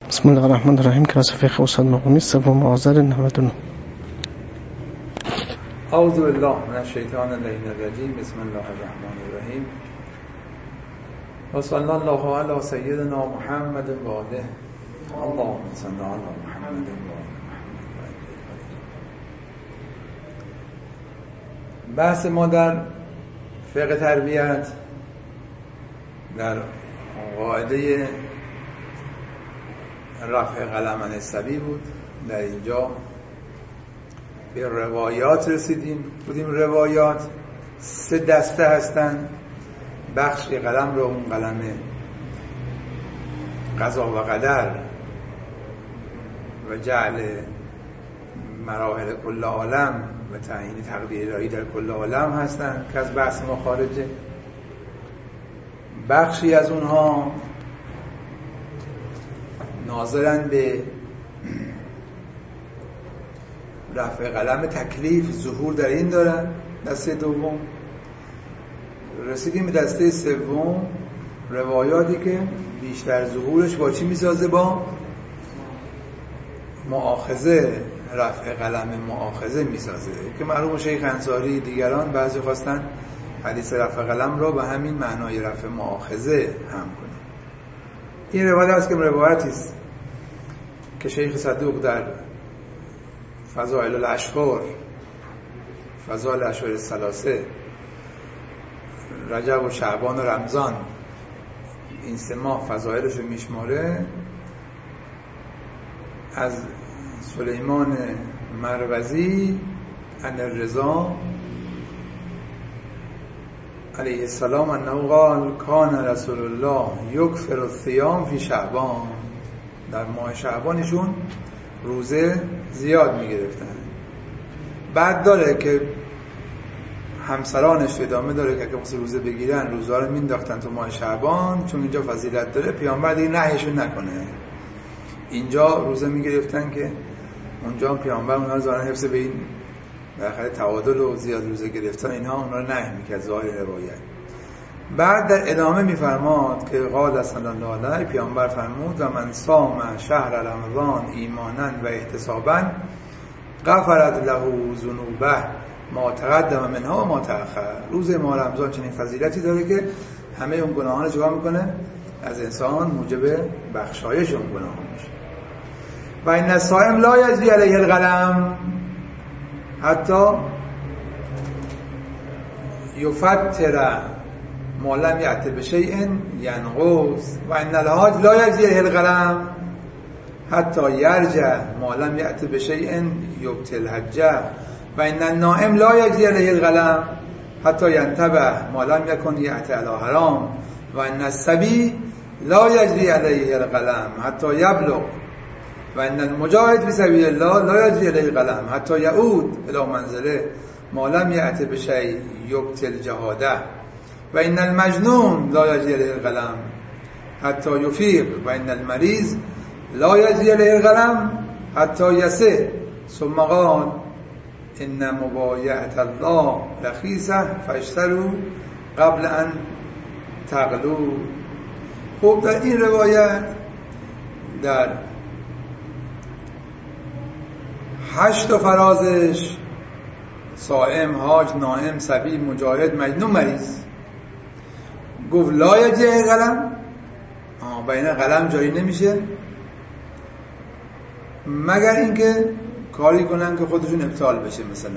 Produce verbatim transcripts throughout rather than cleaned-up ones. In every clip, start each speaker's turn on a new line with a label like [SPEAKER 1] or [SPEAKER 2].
[SPEAKER 1] بسم الله الرحمن الرحیم. کلاس فقه استاد مقامی سوم آذر نود و نه.
[SPEAKER 2] اعوذ بالله من الشیطان اللعین الرجیم. بسم الله الرحمن الرحیم. و صلی الله علی سیدنا محمد و آله. اللهم صل علی محمد و آله. بحث ما در فقه تربیت در قاعده رفع قلم عن الصبی بود. در اینجا به روایات رسیدیم. بودیم روایات سه دسته هستن. بخش قلم رو اون قلم قضا و قدر و جعل مراحل کل عالم و تعیین تقدیر الهی در کل عالم هستن که از بحث ما خارجه. بخشی از اونها ناظرن به رفع قلم تکلیف، ظهور در این دارن. دسته دوم رسیدیم به دسته سوم، روایاتی که بیشتر ظهورش با چی میسازه؟ با مؤاخذه، رفع قلم مؤاخذه میسازه که مرحوم شیخ انصاری دیگران بعضی خواستن حدیث رفع قلم رو به همین معنای رفع مؤاخذه هم کنه. این روایت است که روایتی است که شیخ صدوق در فضائل الاشهر، فضائل الاشهر الثلاثه، رجب و شعبان و رمضان، این سه ماه فضائلش رو میشماره. از سلیمان مروزی عن الرضا علیه السلام انه قال کان رسول الله یکثر الصیام فی شعبان. در ماه شعبانشون روزه زیاد میگرفتن. بعد داره که همسرانش ادامه داره که اگه روزه بگیرن روزها رو مینداختن تو ماه شعبان، چون اینجا فضیلت داره. پیامبر دیگه نهیشون نکنه. اینجا روزه میگرفتن که اونجا پیامبر اونها رو زارن حفظ به این بالاخره تعادل و زیاد روزه گرفتن اینها اونها رو نهی میکرد ظاهر روایت. بعد در ادامه میفرماد که قال صلی الله علیه، پیامبر فرمود و من صام شهر رمضان ایمانا و احتسابا غفرت له ذنوبه ما تقدم منها و ما تأخر. روز ماه رمضان چنین فضیلتی داره که همه اون گناهان رو چیکار میکنه؟ از انسان موجب بخشایش اون گناهان میشه. و این الصائم لا یجری علیه القلم حتی یفتر ما لم یأت بشیء ینقص و ان الحاج لا یجری علیه القلم حتی یرجع ما لم یأت بشیء یبطل حجه و ان النائم لا یجری علیه القلم حتی ینتبه ما لم یکن یأت علی حرام و ان الصبی لا یجری علیه القلم حتی یبلغ و ان المجاهد فی سبیل الله لا یجری علیه القلم حتی یعود الی منزله ما لم یأت بشیء یبطل جهاده و ان المجنون لا یجری علیه القلم حتی یفیق و ان المریض لا یجری علیه القلم حتی یسه. ثم قال ان مبایعة الله رخیصه فاشتروا قبل ان تغلوا. خب در این روایت در هشت فرازش صائم، حاج، نائم، صبی، مجاهد، مجنون، مریض گفت لا یجری قلم، بین قلم جاری نمیشه مگر اینکه کاری کنن که خودشون ابطال بشه. مثلا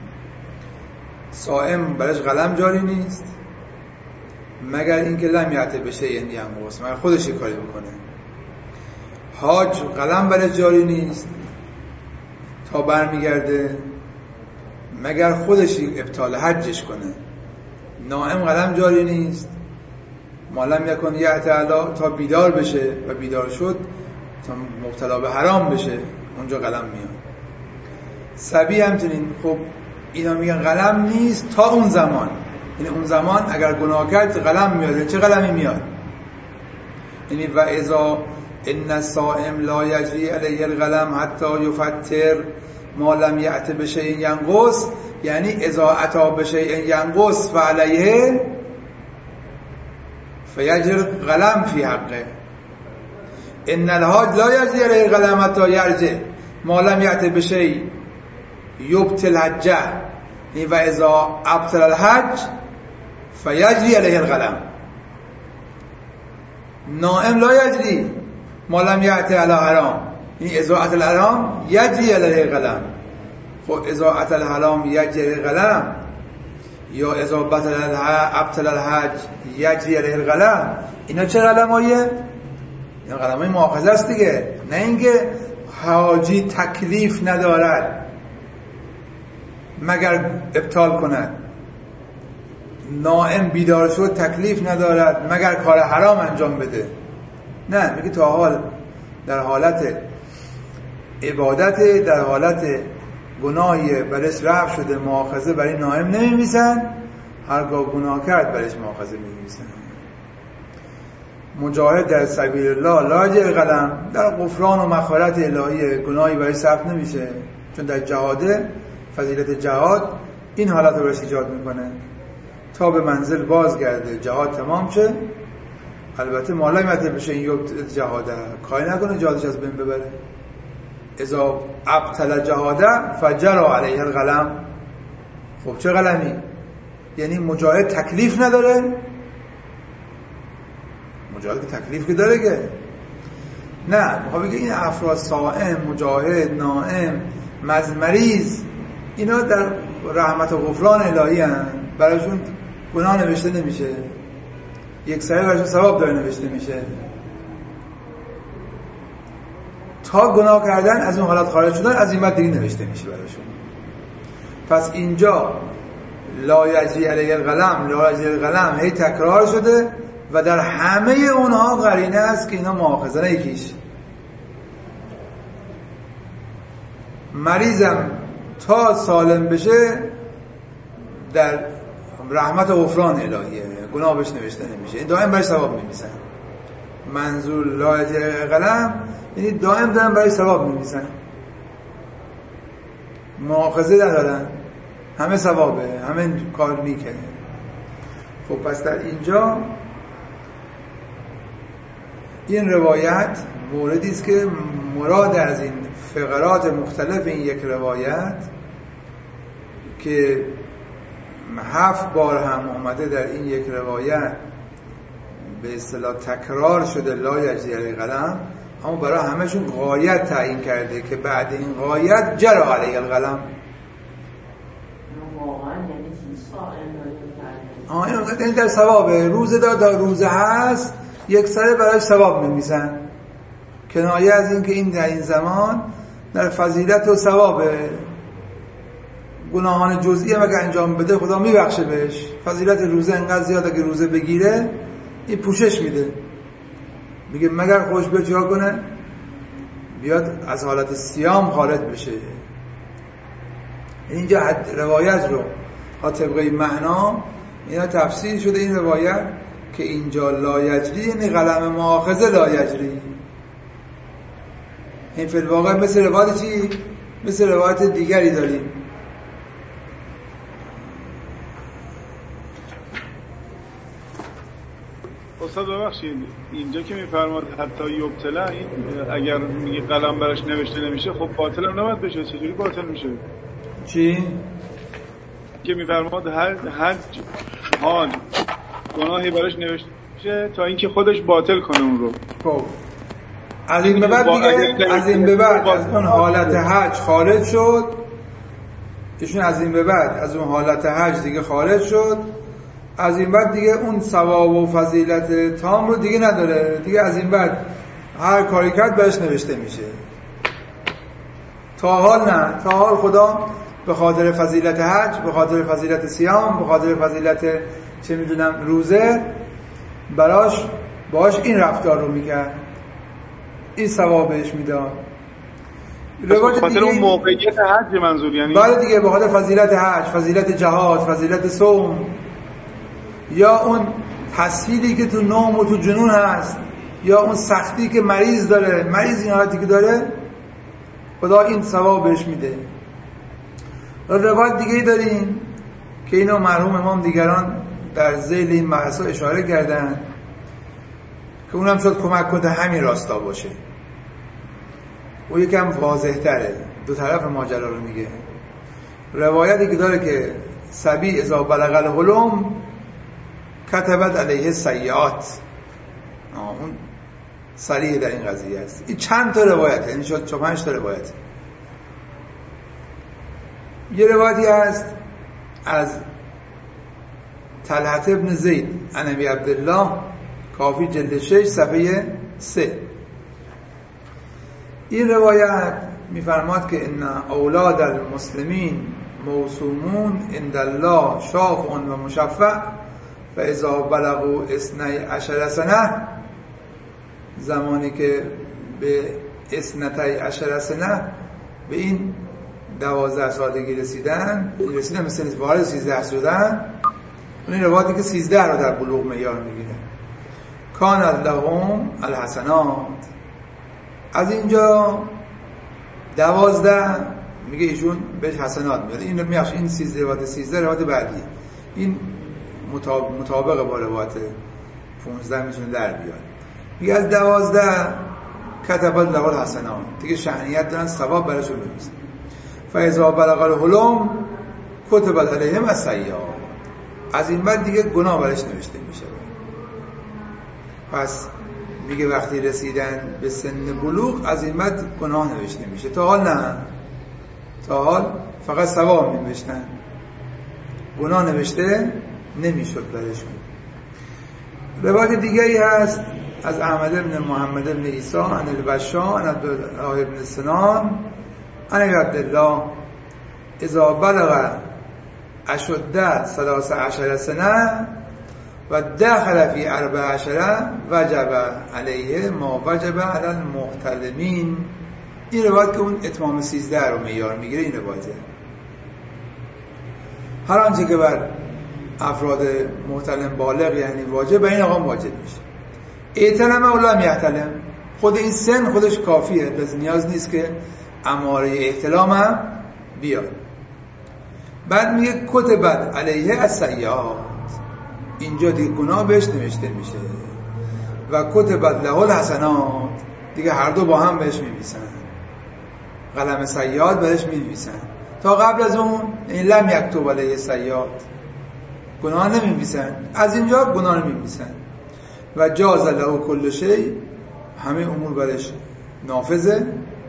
[SPEAKER 2] صائم برش قلم جاری نیست مگر اینکه لم یأت بشه یعنی ینقص، مگر خودش کاری بکنه. حاج قلم برش جاری نیست تا برمیگرده مگر خودش ابطال حجش کنه. نائم قلم جاری نیست ما لم یکن یأت علی تا بیدار بشه و بیدار شد تا مبتلا به حرام بشه اونجا قلم میاد. صبی همچنین. خب اینا میگن قلم نیست تا اون زمان، یعنی اون زمان اگر گناه کرد قلم میاد. چه قلمی میاد؟ یعنی و اذا ان الصائم لا یجری علیه القلم حتی یفتر ما لم یأت بشیء ینقص، یعنی اذا اتی بشیء ینقص فعلیه فیجر قلم فی حقه. ان الحاج لا یجری علیه القلم حتی یرجع ما لم یأت بشیء یبطل حجه و اذا ابطل الحج فیجری علیه القلم. نائم لا یجری ما لم یأت علی حرام، یعنی اذا اتى الحرام یجری علیه القلم. خب اذا اتى الحرام یجری القلم یا اذا بطل ابطل الحج یجری علیه القلم، اینا چه قلماییه؟ این قلمای مؤاخذه است دیگه، نه اینکه حاجی تکلیف ندارد مگر ابطال کند، نائم بیدار شد تکلیف ندارد مگر کار حرام انجام بده. نه، میگه تا حال در حالت عبادت، در حالت گناهی برش رفع شده مؤاخذه برای نائم نمی‌نویسن، هرگاه گناه کرد برش مؤاخذه می‌نویسن. مجاهد در سبیل الله لا یجری القلم، در غفران و مغفرت الهی گناهی برای ثبت نمیشه، چون در جهاده فضیلت جهاد این حالت رو برش ایجاد میکنه تا به منزل بازگرده، جهاد تمام شه. البته ما لم یأت بشیء یبطل جهاده، کاری نکنه جهادش از بین ببره. اذا ابطل جهاده فجری علیه القلم. خب چه قلمی؟ یعنی مجاهد تکلیف نداره؟ مجاهد که تکلیف که داره که نه، میخوام بگه این افراد صائم، مجاهد، نائم، مریض، اینا در رحمت و غفران الهی هستند، برایشون گناه نوشته نمیشه، یک سری برایشون ثواب داره نوشته میشه. تا گناه کردن از اون حالت خارج شدن از این بعد دیگه نوشته میشه برایشون. پس اینجا لا یجری علیه القلم، لا یجری القلم هی تکرار شده و در همه اونها قرینه است که اینا مؤاخذه نه یکیش. مریضم تا سالم بشه در رحمت و غفران الهیه، گناه بهش نوشته نمیشه، این دائم برای ثواب میمیسن. منظور لا یجری القلم یعنی دائم دارن برای ثواب میمیسن، مؤاخذه ندارن، همه ثوابه، همه کار نیکه. خب پس در اینجا این روایت موردی است که مراد از این فقرات مختلف این یک روایت که هفت بار هم اومده در این یک روایت به اصطلاح تکرار شده لا یجری علیه القلم، اما برای همشون غایت تعیین کرده که بعد این غایت جری علیه القلم. آه این در ثوابه، روزه داد روزه هست یک سره برای ثواب میمیسن، کنایه از این که این در این زمان در فضیلت و ثوابه، گناهان جزئی هم اگه انجام بده خدا میبخشه بهش. فضیلت روزه انقدر زیاده که روزه بگیره این پوشش میده، میگه مگر خوش به جا کنه بیاد از حالت صیام خارج بشه. اینجا روایت رو ها طبقه معنا اینا تفسیر شده این روایت که اینجا لا یجری یعنی قلم مؤاخذه لا یجری. این فی الواقع مثل روایت چی؟ مثل روایت دیگری داریم.
[SPEAKER 3] استاد ببخشید اینجا که میفرماد حتی یبتلا، این اگر میگه قلم براش نوشته نمیشه خب باطل هم نباید بشه، چجوری باطل میشه؟
[SPEAKER 2] چی؟
[SPEAKER 3] که میفرماد هر هر حال گناهی براش نوشته میشه تا اینکه خودش باطل کنه اون رو.
[SPEAKER 2] خب از این به بعد دیگه از این به بعد از اون حالت حج خارج شد، ایشون از این به بعد از اون حالت حج دیگه خارج شد، از این بعد دیگه اون ثواب و فضیلت تام رو دیگه نداره دیگه. از این بعد هر کاری کرد برش نوشته میشه. تا حال نه، تا حال خدا به خاطر فضیلت حج، به خاطر فضیلت صیام، به خاطر فضیلت چه میدونم روزه براش باش این رفتار رو میکرد، این ثواب بهش میداد.
[SPEAKER 3] به خاطر اون موقعیت حج منظور یعنی
[SPEAKER 2] بله دیگه، به خاطر فضیلت حج، فضیلت جهاد، فضیلت صوم، یا اون تسهیلی که تو نوم و تو جنون هست، یا اون سختی که مریض داره، مریض این حالتی که داره خدا این ثواب بهش میده. روایت دیگه داریم که اینو مرحوم امام دیگران در ذیل این بحثا اشاره کردن که اونم شاید کمک کنه همین راستا باشه. او یکم واضح تره، دو طرف ماجرا رو میگه. روایتی که داره که سبی اذا بلغ الحلم کتبت علیه سیئات، اون صریح در این قضیه است. این چند تا روایت، یعنی شاید چهار پنج تا روایت. یه روایتی هست از طلحه ابن زید عن ابی عبدالله، کافی جلد شش صفحه سه. این روایت میفرماد که ان اولاد المسلمین موسومون عند الله شافع و مشفع فاذا بلغوا اثنی عشر سنه، زمانی که به اثنتی عشر سنه به این دوازده سالگی رسیدن رسیدن مثل وارد سیزده شدن، این روایتی که سیزده رو در بلوغ معیار میگیره. کان لهم الحسنات، از اینجا دوازده میگه ایشون بهش حسنات میاد. این میاش این سیزده روایت سیزده روایت بعدی این مطابق با روایت پانزده میتونه در بیاد. میگه از دوازده کتبت له الحسنات، دیگه شأنیت دارن، ثواب براشون می‌نویسن. فاذا بلغ الحلم کتبت علیهم السیئات، از این بعد دیگه گناه برش نوشته میشه. پس میگه وقتی رسیدن به سن بلوغ از این بعد گناه نوشته میشه. تا حال نه، تا حال فقط ثواب می‌نوشتن، گناه نوشته نمیشد برشون. روایت دیگری هست از احمد بن محمد بن عیسی عن البشار عن عبدالله بن سنان عن عبدالله اذا بلغ اشد ثلاث عشر سنه و دخل فی اربع عشره وجب علیه ما وجب علی المحتلمین. این روایت که اون اتمام سیزده رو معیار میگیره، این روایته. هر آنچه که بر افراد محتلم بالغ یعنی واجب، به این آقام واجب میشه. احتلم اولا میحتلم، خود این سن خودش کافیه، بس نیاز نیست که اماره احتلام هم بیاد. بعد میگه کتبت علیه السیئات، اینجا دیگه گناه بهش نوشته میشه. و کتبت له الحسنات، دیگه هر دو با هم بهش می‌نویسن، قلم سیئات بهش می‌نویسن. تا قبل از اون این لم یکتب علیه السیئات، گناه نمی‌نویسن، از اینجا گناه نمی‌نویسن. و جاز له کل شیء، همه امور برش نافذه.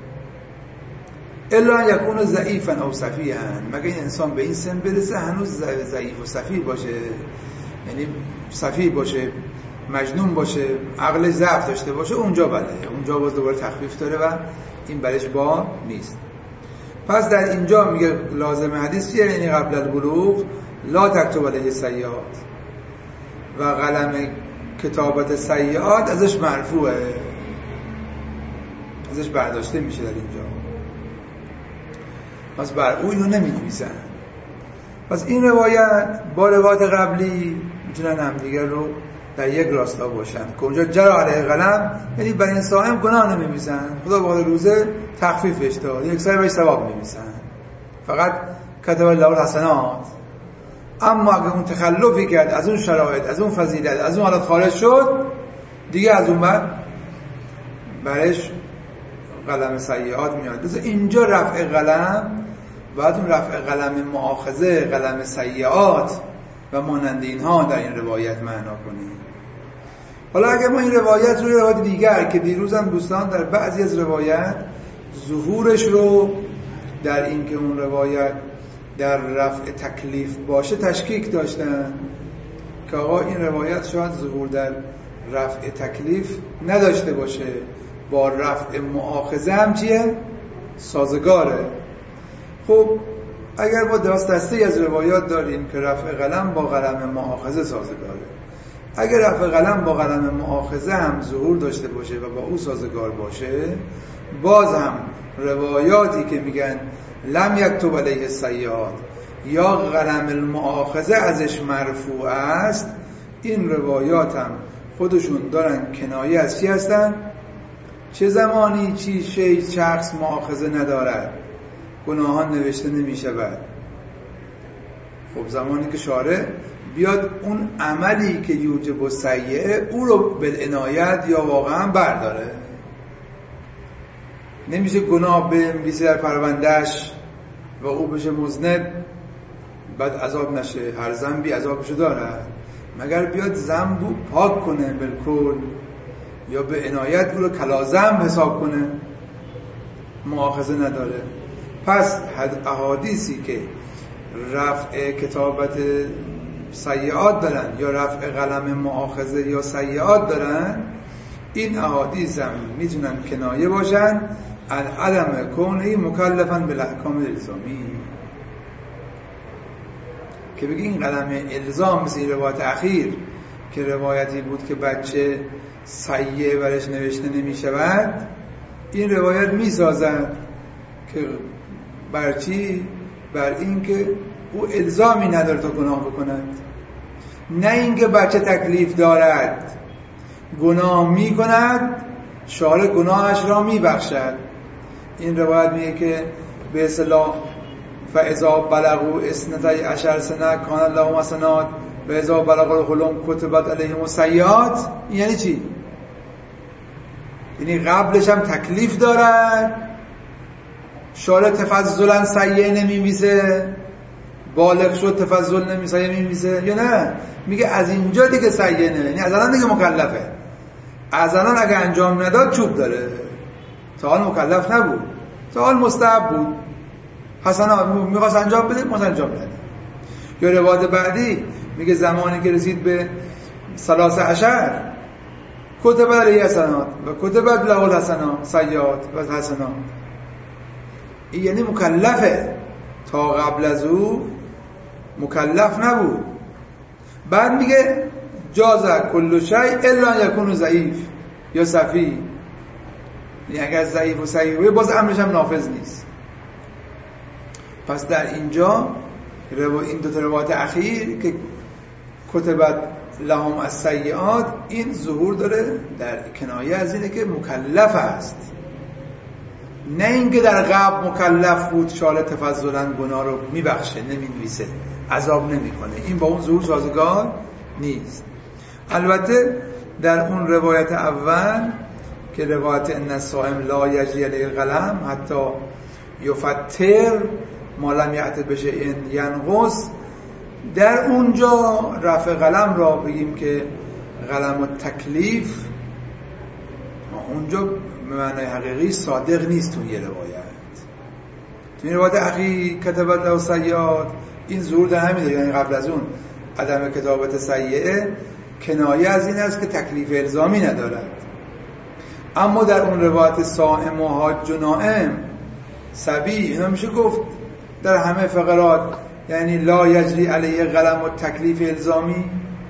[SPEAKER 2] الا ان یکون ضعیفا او سفیها، مگه این انسان به این سن برسه هنوز ضعیف و سفیه باشه، یعنی سفیه باشه، مجنون باشه، عقل ضعف داشته باشه، اونجا بله، اونجا باز دوباره تخفیف داره و این برش با نیست. پس در اینجا میگه لازم حدیث چیه؟ یعنی قبل البلوغ لا تکتب علیه السیئات، و قلم کتابت سیئات ازش مرفوعه، ازش برداشته میشه در اینجا. پس بر او اینو نمی‌نویسن. پس این روایت با روایت قبلی میتونن همدیگر رو در یک راستا باشن که اونجا جرا علیه قلم، یعنی بر این صائم گناه نمی‌نویسن، خدا بعد روزه تخفیفش داد، یک سری بهش ثواب می‌نویسن، فقط کتب له الحسنات. اما اگه اون تخلفی کرد از اون شرایط، از اون فضیلت، از اون حالت خارج شد، دیگه از اون بعد برش قلم سیئات میاد. مثلا اینجا رفع قلم، بعد اون رفع قلم مؤاخذه، قلم سیئات و مانند اینها در این روایت معنا کنیم. حالا اگر ما این روایت رو روایت دیگر که دیروز هم دوستان در بعضی از روایت ظهورش رو در این که اون روایت در رفع تکلیف باشه تشکیک داشتن که آقا این روایت شاید ظهور در رفع تکلیف نداشته باشه، با رفع مؤاخذه هم چیه؟ سازگاره. خب اگر ما دست دسته از روایات داریم که رفع قلم با قلم مؤاخذه سازگاره، اگر رفع قلم با قلم مؤاخذه هم ظهور داشته باشه و با او سازگار باشه، باز هم روایاتی که میگن لم یکتب علیه السیئات یا قلم المؤاخذه ازش مرفوع است، این روایات هم خودشون دارن کنایه از چی هستن؟ چه زمانی چی شی شخص مؤاخذه ندارد گناهان نوشته نمی شود. خب زمانی که شارع بیاد اون عملی که یوجب السیئه او رو بالعنایت یا واقعا برداره. نمیشه گناه بنویسه در پروندهش و او بشه مذنب بعد عذاب نشه. هر ذنبی عذابشو داره، مگر بیاد ذنبو پاک کنه بالکل یا به عنایت او رو کلا ذنب حساب کنه، مؤاخذه نداره. پس احادیثی که رفع کتابت سیئات دارن یا رفع قلم مؤاخذه یا سیئات دارن، این احادیث هم میتونن کنایه باشن عن عدم کونه مکلفاً بالاحکام الزامی، که بگی این قلم الزام مثل این روایت اخیر که روایتی بود که بچه سیئه برش نوشته نمی شود، این روایت می سازد که بر چی؟ بر این که او الزامی نداره تا گناه بکند، نه اینکه بچه تکلیف دارد گناه می کند شارع گناهش را می بخشد. این روایت میگه که به اصطلاح فاذا بلغوا اثنتي عشر سنه کان لهم حسنات و اذا بلغوا الحلم کتبت علیهم السیئات. یعنی چی؟ یعنی قبلش هم تکلیف دارد، شارع تفضلا سیئه نمی‌نویسه، بالغ شد تفضل نمی‌نویسه نمی‌نویسه یا نه؟ میگه از اینجا دیگه سیئه نه، یعنی از الان دیگه مکلفه. از الان اگه انجام نداد چوب داره. تا حال مکلف نبود، تا حال مستحب بود، حسنا میخواست انجام بده ماست انجام بده. یا روایت بعدی میگه زمانی که رسید به ثلاث عشر کتب علیه حسنات و کتبت له الحسنات سیئات و حسنات، این یعنی مکلفه، تا قبل از او مکلف نبود. بعد میگه جازه کل شیء الا یکون ضعیف یا سفیه، یعنی اگر ضعیف و سفیه باز امرش هم نافذ نیست. پس در اینجا این دو تا روایت اخیر که کتبت لهم السیئات این ظهور داره در کنایه از اینه که مکلف است، نه اینکه در قبل مکلف بود شارع تفضلا گناه رو میبخشه نمینویسه عذاب نمیکنه. این با اون ظهور سازگار نیست. البته در اون روایت اول که روایت ان الصائم لا یجری علیه القلم حتی یفتر ما لم یأت بشیء ینقص، در اونجا رفع قلم را بگیم که قلم و تکلیف، اونجا به معنای حقیقی صادق نیست. توی روایت توی روایت اخیر کتبت له السیئات این ظهور در همین داره، یعنی قبل از اون عدم کتابت سیئه کنایه از این است که تکلیف الزامی ندارد. اما در اون روایت صائم و حاج و نائم سبی اینا میشه گفت در همه فقرات، یعنی لا یجری علیه قلم و تکلیف الزامی.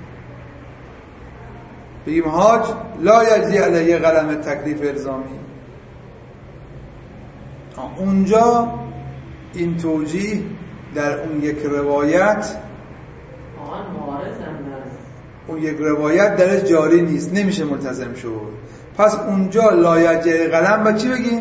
[SPEAKER 2] بگیم حاج لا یجری علیه قلم تکلیف الزامی. اونجا این توجیه در اون یک روایت اون یک روایت درش جاری نیست، نمیشه ملتزم شد. پس اونجا لا یجری قلم با چی بگیم؟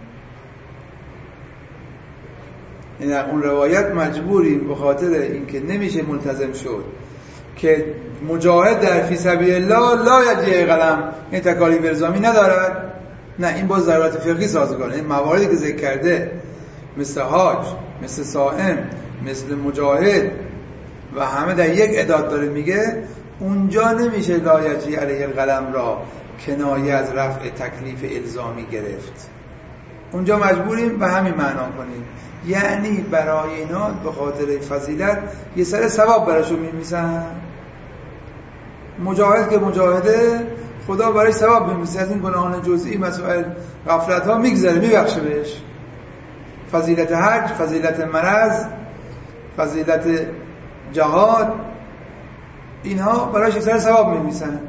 [SPEAKER 2] این در اون روایت مجبوریم به خاطر اینکه نمیشه ملتزم شد که مجاهد در فی سبیل الله لا یجری قلم این تکالیف الزامی ندارد، نه این با ضرورت فقهی سازگاره. این مواردی که ذکر کرده مثل حاج، مثل صائم، مثل مجاهد و همه در یک اعداد داره میگه، اونجا نمیشه لا یجری علیه القلم را کنایه از رفع تکلیف الزامی گرفت. اونجا مجبوریم به همین معنا کنیم، یعنی برای اینا به خاطر فضیلت یه سر ثواب براشون میمیسن. مجاهد که مجاهده خدا برای ثواب میمیسه، از این گناهان جزئی مسائل غفلت ها میگذره میبخشه بهش. فضیلت حج، فضیلت مرض، فضیلت جهاد، اینها برایش یه سر ثواب میمیسن.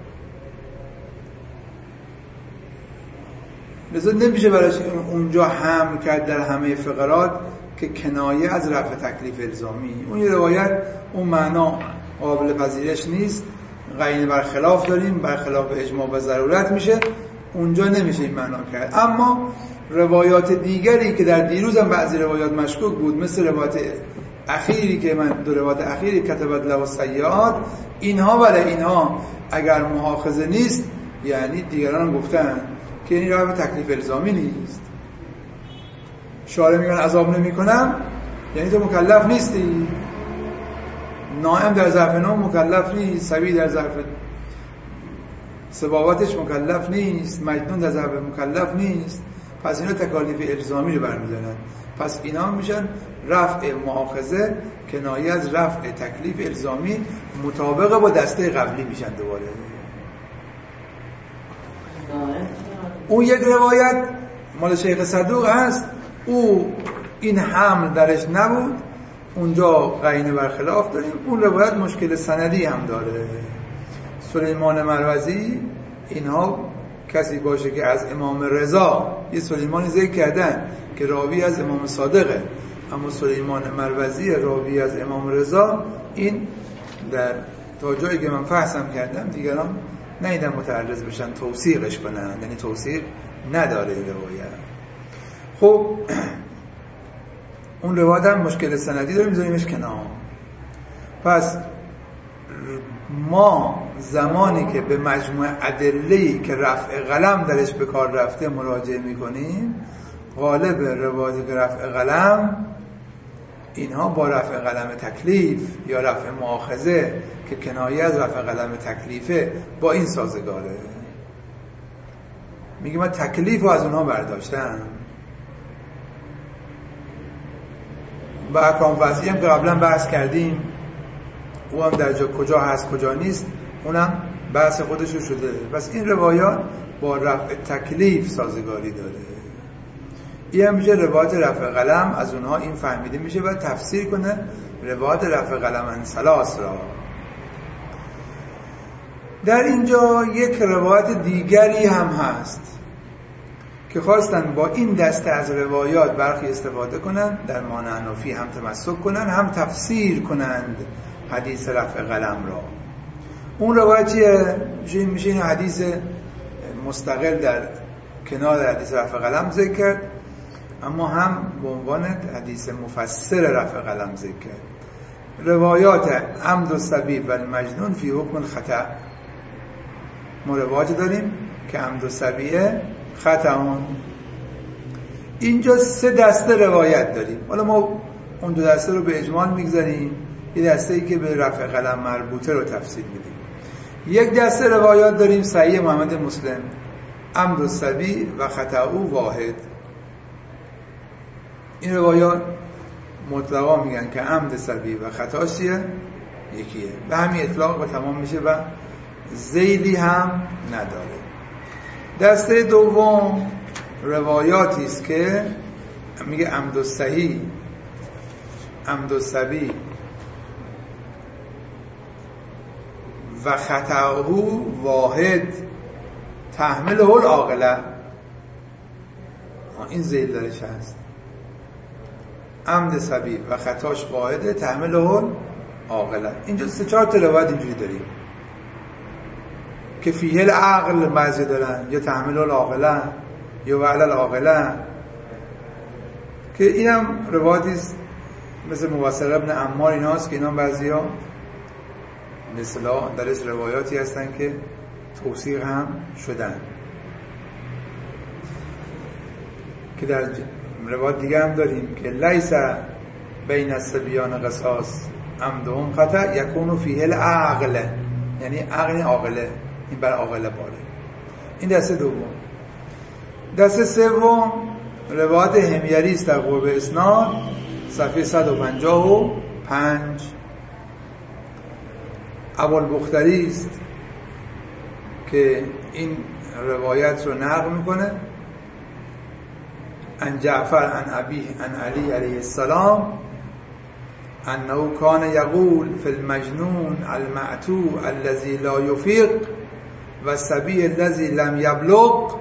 [SPEAKER 2] لذا نمیشه براش اونجا هم کرد در همه فقرات که کنایه از رفع تکلیف الزامی. اون یه روایت اون معنا قابل پذیرش نیست، قرینه برخلاف داریم، برخلاف اجماع و ضرورت میشه، اونجا نمیشه این معنا کرد. اما روایات دیگری که در دیروز هم بعضی روایات مشکوک بود، مثل روایت اخیری که من دو روایت اخیری کتبت له السیئات، اینها برای اینها اگر مؤاخذه نیست، یعنی دیگران گفتن که این راه به تکلیف الزامی نیست. شارع میگن عذاب نمی کنم، یعنی تو مکلف نیستی. نائم در ظرف نوم مکلف نیست، صبی در ظرف صباوتش مکلف نیست، مجنون در ظرف مکلف نیست. پس اینا تکالیف الزامی رو برمی‌دارن. پس اینا میشن رفع مؤاخذه کنایه از رفع تکلیف الزامی، مطابق با دسته قبلی میشن دوباره. اون یک روایت مال شیخ صدوق هست، او این حمل درش نبود، اونجا قرینه برخلاف داریم. اون روایت مشکل سندی هم داره. سلیمان مروزی اینها کسی باشه که از امام رضا یه سلیمانی ذکر کردن که راوی از امام صادقه، اما سلیمان مروزی راوی از امام رضا، این در تا جایی که من فحصم کردم دیگران نیدن متعرض بشن توثیقش کنن، یعنی توثیق نداره این روایت. خب اون روایت هم مشکل سندی داره، میذاریمش کنار. پس ما زمانی که به مجموع ادله‌ای که رفع قلم درش به کار رفته مراجعه میکنیم، غالب روایتی که رفع قلم اینها با رفع قلم تکلیف یا رفع مؤاخذه که کنایه از رفع قلم تکلیفه با این سازگاره. میگه من تکلیف رو از اونها برداشتم. با احکام وضعی هم که قبلا بحث کردیم، او هم در جا کجا هست کجا نیست، اونم بحث خودشو شده. بس این روایات با رفع تکلیف سازگاری داره. این هم میشه روایت رفع قلم، از اونها این فهمیده میشه و تفسیر کنه روایت رفع قلم انسلاس را. در اینجا یک روایت دیگری هم هست که خواستن با این دسته از روایات برخی استفاده کنن، در معنی حنفی هم تمسک کنن، هم تفسیر کنند حدیث رفع قلم را. اون روایت چیه؟ میشه این حدیث مستقل در کنار حدیث رفع قلم ذکر کرد، اما هم به عنوان حدیث مفسر رفع قلم ذکر کرد. روایات عمد و سبیب و المجنون فی حکم الخطأ. ما روایت داریم که عمد و سبیه خطأون. اینجا سه دسته روایت داریم. حالا ما اون دو دسته رو به اجمال میگذاریم، یه دسته ای که به رفع قلم مربوطه رو تفسیر میدیم. یک دسته روایات داریم صحیح محمد مسلم، عمد و سبی و خطأ واحد. این روایات مطلقا میگن که عمد سبی و خطاش چیه؟ یکیه. به همین اطلاق و تمام میشه و ذیلی هم نداره. دسته دوم روایاتی است که میگه عمد و صحیح، عمد و سبی و خطأه واحد تحمله العاقله. این ذیل درش هست. عمد سبی و خطاش واحده تحمله العاقله. اینجا سه چهار تا روایت اینجوری داریم که فیه العقل بعضی دارن، یا تحمله العاقله یا وعلی العاقله، که اینم روایتی مثل موثق ابن عمار ایناست که اینا بعضیا مثلا درش روایاتی هستن که توثیق هم شدن، که در روایت دیگه هم داریم که لیس بین الصبیان قصاص عمدهم خطأ یکون فیه العقل، یعنی عقل عاقله، این بر عاقله باره. این دسته دوم. دسته سوم روایت حمیری است در قرب اسناد صفحه صد و پنجاه و پنج. ابوالبختری است که این روایت رو نقل میکنه، عن جعفر عن ابیه عن علی علیه السلام انه کان یقول فی المجنون المعتوه الذی لا یفیق و الصبی الذی لم یبلغ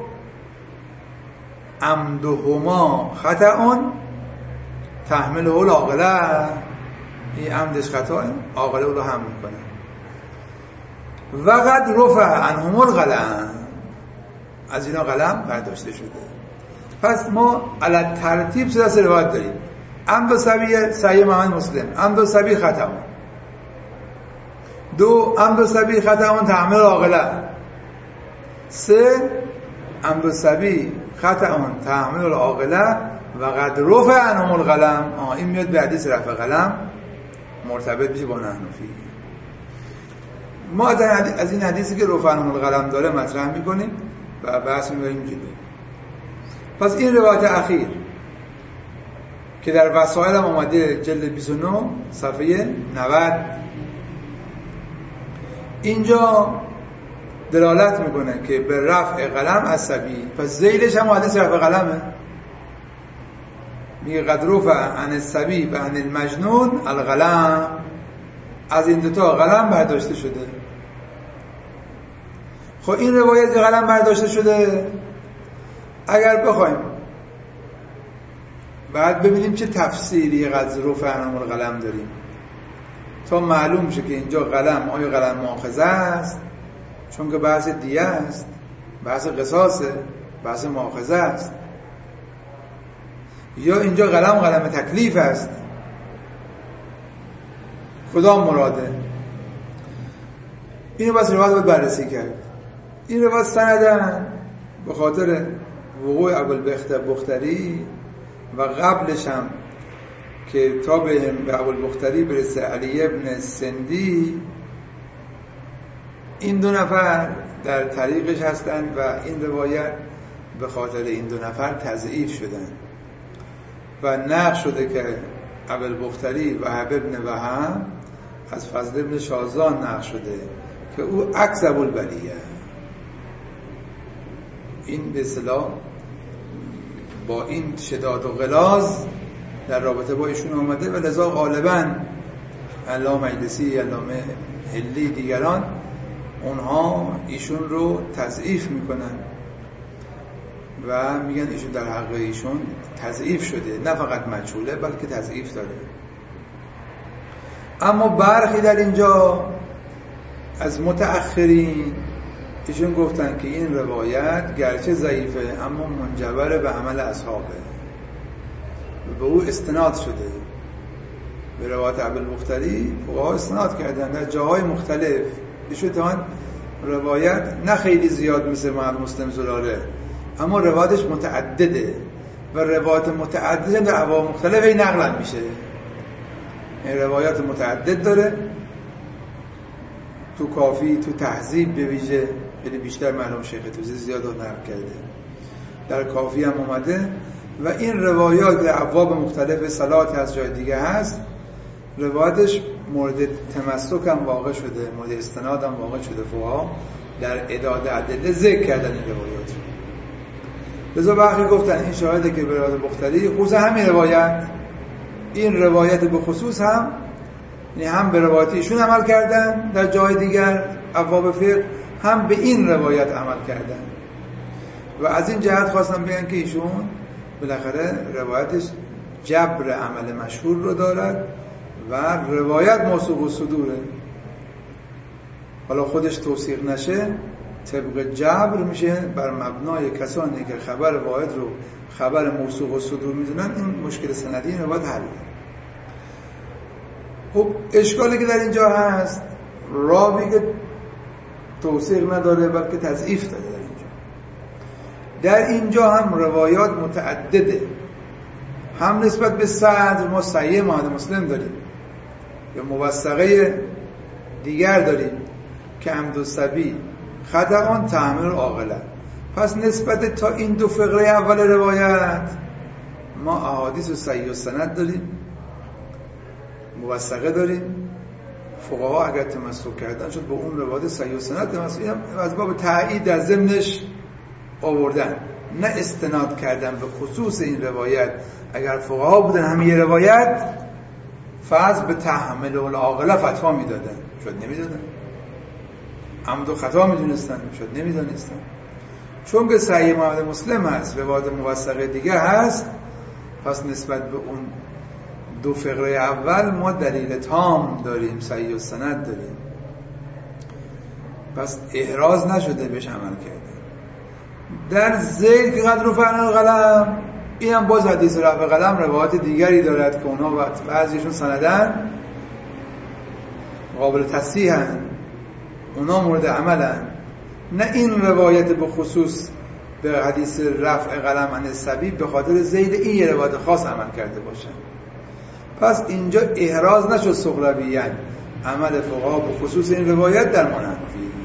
[SPEAKER 2] عمدهما خطأ تحمله العاقله. این عمدش خطأ، عاقله رو هم میکنه. و قد رفع عنهم القلم، از اینا قلم برداشته شده. پس ما علی ترتیب سه دسته روایت داریم. عمد و سبی صحیح محمد مسلم، عمد و سبی خطا. دو عمد و سبی خطا تحمل عاقله. سه عمد و سبی خطا تحمل العاقله و قد رفع عنهم القلم. آه این میاد به حدیث رفع قلم مرتبط میشه با نحنفی. ما از این حدیثی که رفع عنهم القلم داره مطرح میکنیم و بحث میبریم جلو. پس این روایت اخیر که در وسائل هم اومده جلد بیست و نه صفحه نود، اینجا دلالت میکنه که به رفع قلم عصبی. پس ذیلش هم حدیث رفع قلمه. میگه قد رفع عن الصبی و عن المجنون القلم، از این دوتا قلم برداشته شده. خب این روایت قلم برداشته شده، اگر بخوایم بعد ببینیم چه تفسیری قد رفع عنهم القلم داریم تا معلوم شه که اینجا قلم آیا قلم مؤاخذه است، چون که بحث دیه است، بحث قصاصه، بحث مؤاخذه است، یا اینجا قلم قلم تکلیف است. کدام مراده؟ اینو بس روایت باید بررسی کرد. این روایت سندن به خاطر وقوع ابوالبختری و قبلش هم که تا به ابوالبختری برسه علی ابن سندی، این دو نفر در طریقش هستند و این روایت به خاطر این دو نفر تضعیف شدن و نقل شده که ابوالبختری وهب ابن وهب از فضل ابن شازان نقل شده که او عکس ابوالبلیه. این به اصطلاح با این شداد و غلاظ در رابطه با ایشون آمده و لذا غالباً علامه مجلسی، علامه حلی، دیگران اونها ایشون رو تضعیف میکنن و میگن ایشون در حق ایشون تضعیف شده، نه فقط مجهوله بلکه تضعیف داره. اما برخی در اینجا از متأخرین ایشون گفتن که این روایت گرچه ضعیفه اما منجبر به عمل اصحابه، به او استناد شده. به روایت ابوالبختری فقها استناد کردن در جاهای مختلف. ایشون تا روایت نه خیلی زیاد مثل محمد مسلم زلاله، اما روایتش متعدده و روایت متعدده در ابواب مختلف این نقل میشه. این روایات متعدد داره، تو کافی، تو تهذیب به ویژه، یعنی بیشتر معلوم شیخ توزی زیاد نقل کرده، در کافی هم اومده و این روایات در ابواب مختلف صلات از جای دیگه هست، روایتش مورد تمسک هم واقع شده، مورد استناد هم واقع شده. فقها در اعداد ادله ذکر کردن این روایات. لذا برخی گفتن این شاهده که به روایت بختری خصوصا همین روایت، این روایت به خصوص هم یعنی هم به روایت ایشون عمل کردن در جای دیگر ابواب فقه، هم به این روایت عمل کردن و از این جهت خواستم بگن که ایشون بالاخره روایتش جبر عمل مشهور رو دارد و روایت موثوق الصدوره. حالا خودش توثیق نشه، طبق جبر میشه بر مبنای کسانی که خبر واحد رو خبر موثوق الصدور میدونن، این مشکل سندی این روایت حل. خب اشکالی که در اینجا هست، راوی که توثیق نداره بلکه تضعیف داره. در اینجا در اینجا هم روایات متعدده، هم نسبت به صدر ما صحیح محمد مسلم داریم یا موثقه دیگر داریم که عمد و سبی خطأ تحمل عاقله. پس نسبت تا این دو فقره اول روایت ما احادیث و صحیح و سند داریم، موثقه داریم. فقها اگر تمسک کردن شد به اون روایت صحیح و سند تمسک، از باب تایید در ضمنش آوردن، نه استناد کردن به خصوص این روایت. اگر فقها بودن همین یه روایت فرض به تحمل العاقله فتوا میدادن، شاید نمیدادن. عمد و خطا میدونستن، شاید نمیدونستن. چون که صحیح محمد مسلم هست، روایت موثقه دیگه هست، پس نسبت به اون دو فقره اول ما دلیل تام داریم، صحیح و سند داریم. پس احراز نشده بهش عمل کردن. در ذیل که قد رفع عنهم القلم، این هم باز حدیث رفع قلم روایات دیگری دارد که اونا بعضیشون سندن قابل تصحیح هن، اونا مورد عملن، نه این روایت به خصوص به حدیث رفع قلم عن الصبی به خاطر زید این یه روایت خاص عمل کرده باشن. پس اینجا احراز نشد سغراویاً عمل فقها به خصوص این روایت در مانند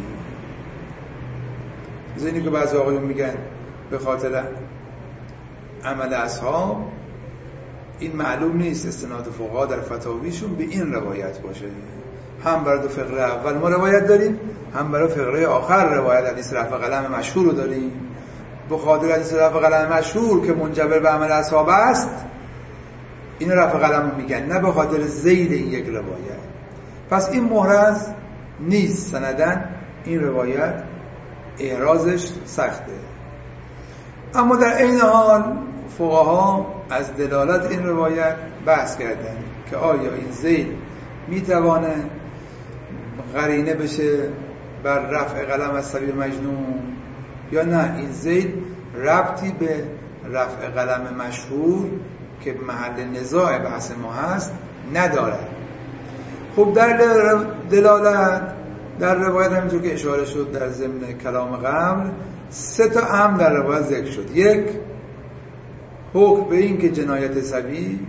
[SPEAKER 2] زینی که بعضی آقایون میگن به خاطر عمل اصحاب، این معلوم نیست استناد فقها در فتاویشون به این روایت باشه. هم برای دو فقره اول ما روایت داریم، هم برای فقره آخر روایت حدیث رفع قلم مشهور رو داریم. به خاطر حدیث رفع قلم مشهور که منجبر به عمل اصحاب است این رفع قلم رو میگن، نه به خاطر زید این یک روایت. پس این محرز نیست سندن، این روایت احرازش سخته. اما در این حال فقها از دلالت این روایت بحث کردن که آیا این زید میتوانه قرینه بشه بر رفع قلم از صبی مجنون یا نه این زید ربطی به رفع قلم مشهور که محل نزاع بحث ما هست ندارد. خب در دلالت در روایت همینطور که اشاره شد در ضمن کلام قبل سه تا امر در روایت ذکر شد. یک، حکم به این که جنایت صبی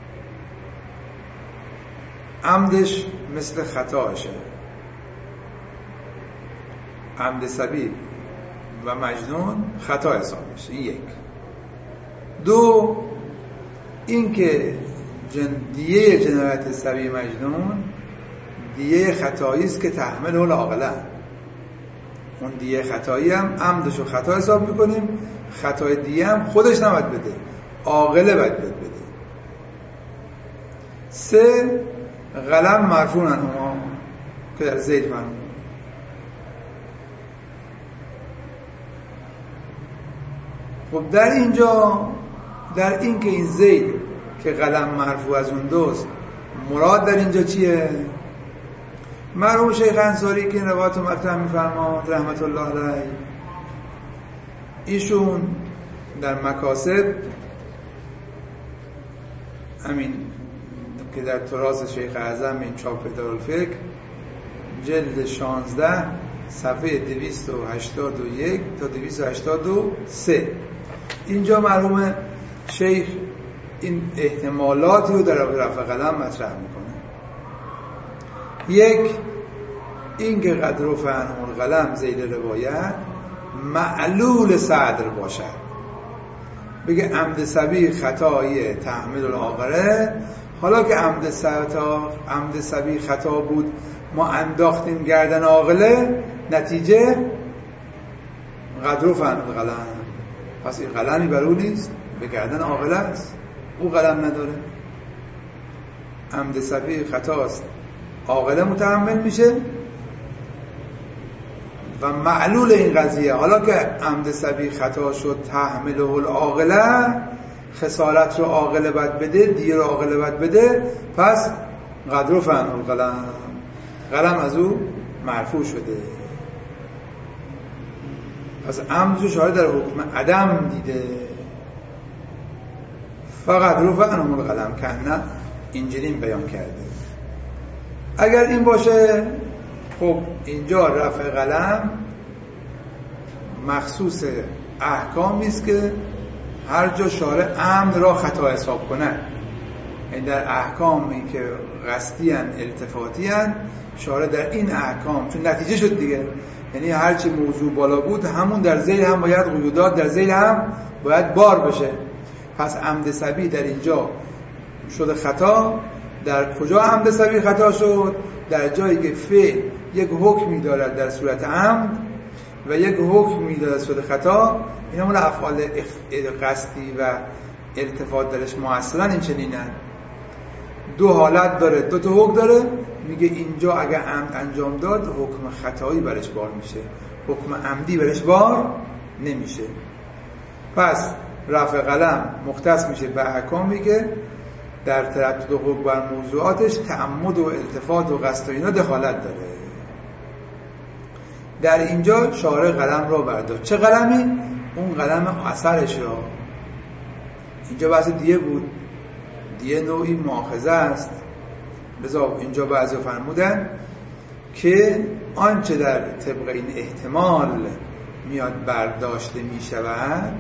[SPEAKER 2] عمدش مثل خطاشه، عمد صبی و مجنون خطا حساب میشه. یک. دو، این که جن... دیه جنایت صبی مجنون دیه خطایی است که تحمل العاقله، اون دیه خطایی هم عمدش رو خطا حساب میکنیم، خطای دیه هم خودش نباید بده، عاقله باید بده. سه، قلم مرفوع عنهما که در زید مرفوع. خب در اینجا در این که این زید که قلم مرفوع از اون دوست مراد در اینجا چیه؟ مرحوم شیخ انصاری که این روایت رو مطرح می‌فرماد رحمت الله علیه، ایشون در مکاسب همین که در تراث شیخ اعظم این چاپ دارالفکر جلد شانزده صفحه دویست و هشتاد و یک تا دویست و هشتاد و سه اینجا مرحوم شیخ این احتمالاتی رو در رفع قلم مطرح میکنه. یک، این که قد رفع عنه القلم زید روایت معلول صدر باشد، بگه عمد صبی خطایی تحمل العاقله، حالا که عمد خطا عمد صبی خطا بود ما انداختیم گردن عاقله، نتیجه قد رفع عنه القلم، پس این قلمی بر او نیست، به گردن عاقله است، او قلم نداره. عمد صبی خطاست، عاقله متحمل میشه و معلول این قضیه حالا که عمد صبی خطا شد تحمله العاقله، خسارت رو عاقله باید بده، دیه رو عاقله باید بده، پس قد رفع عنه القلم، قلم از او مرفوع شده. پس عمد رو شاید در حکم عدم دیده، فقط رفع عنه القلم که نه اینجوری بیان کرده. اگر این باشه خب اینجا رفع قلم مخصوص احکامی است که هر جا شارع عمد را خطا حساب کنه، یعنی در احکامی که قصدی ان التفاتی ان شارع در این احکام، چون نتیجه شد دیگه، یعنی هرچی موضوع بالا بود همون در ذیل هم باید قیودات در ذیل هم باید بار بشه. پس عمد صبی در اینجا شده خطا. در کجا عمد صبی خطا شد؟ در جایی که فعل یک حکمی دارد در صورت عمد و یک حکمی دارد در صورت خطا. این همون افعال قصدی و التفات درش مؤثرن، این چنینن، دو حالت داره، دو تا حکم داره. میگه اینجا اگر عمد انجام داد حکم خطایی برش بار میشه، حکم عمدی برش بار نمیشه. پس رفع قلم مختص میشه به احکامی که در تردد حکم بر موضوعاتش تعمد و التفات و قصد و اینا دخالت داره. در اینجا شارع قلم را برداشت. چه قلمی؟ اون قلم اثرش را، اینجا بحث دیه بود، دیه نوعی مؤاخذه است. لذا اینجا بعضی فرمودن که آنچه در طبق این احتمال میاد برداشته میشود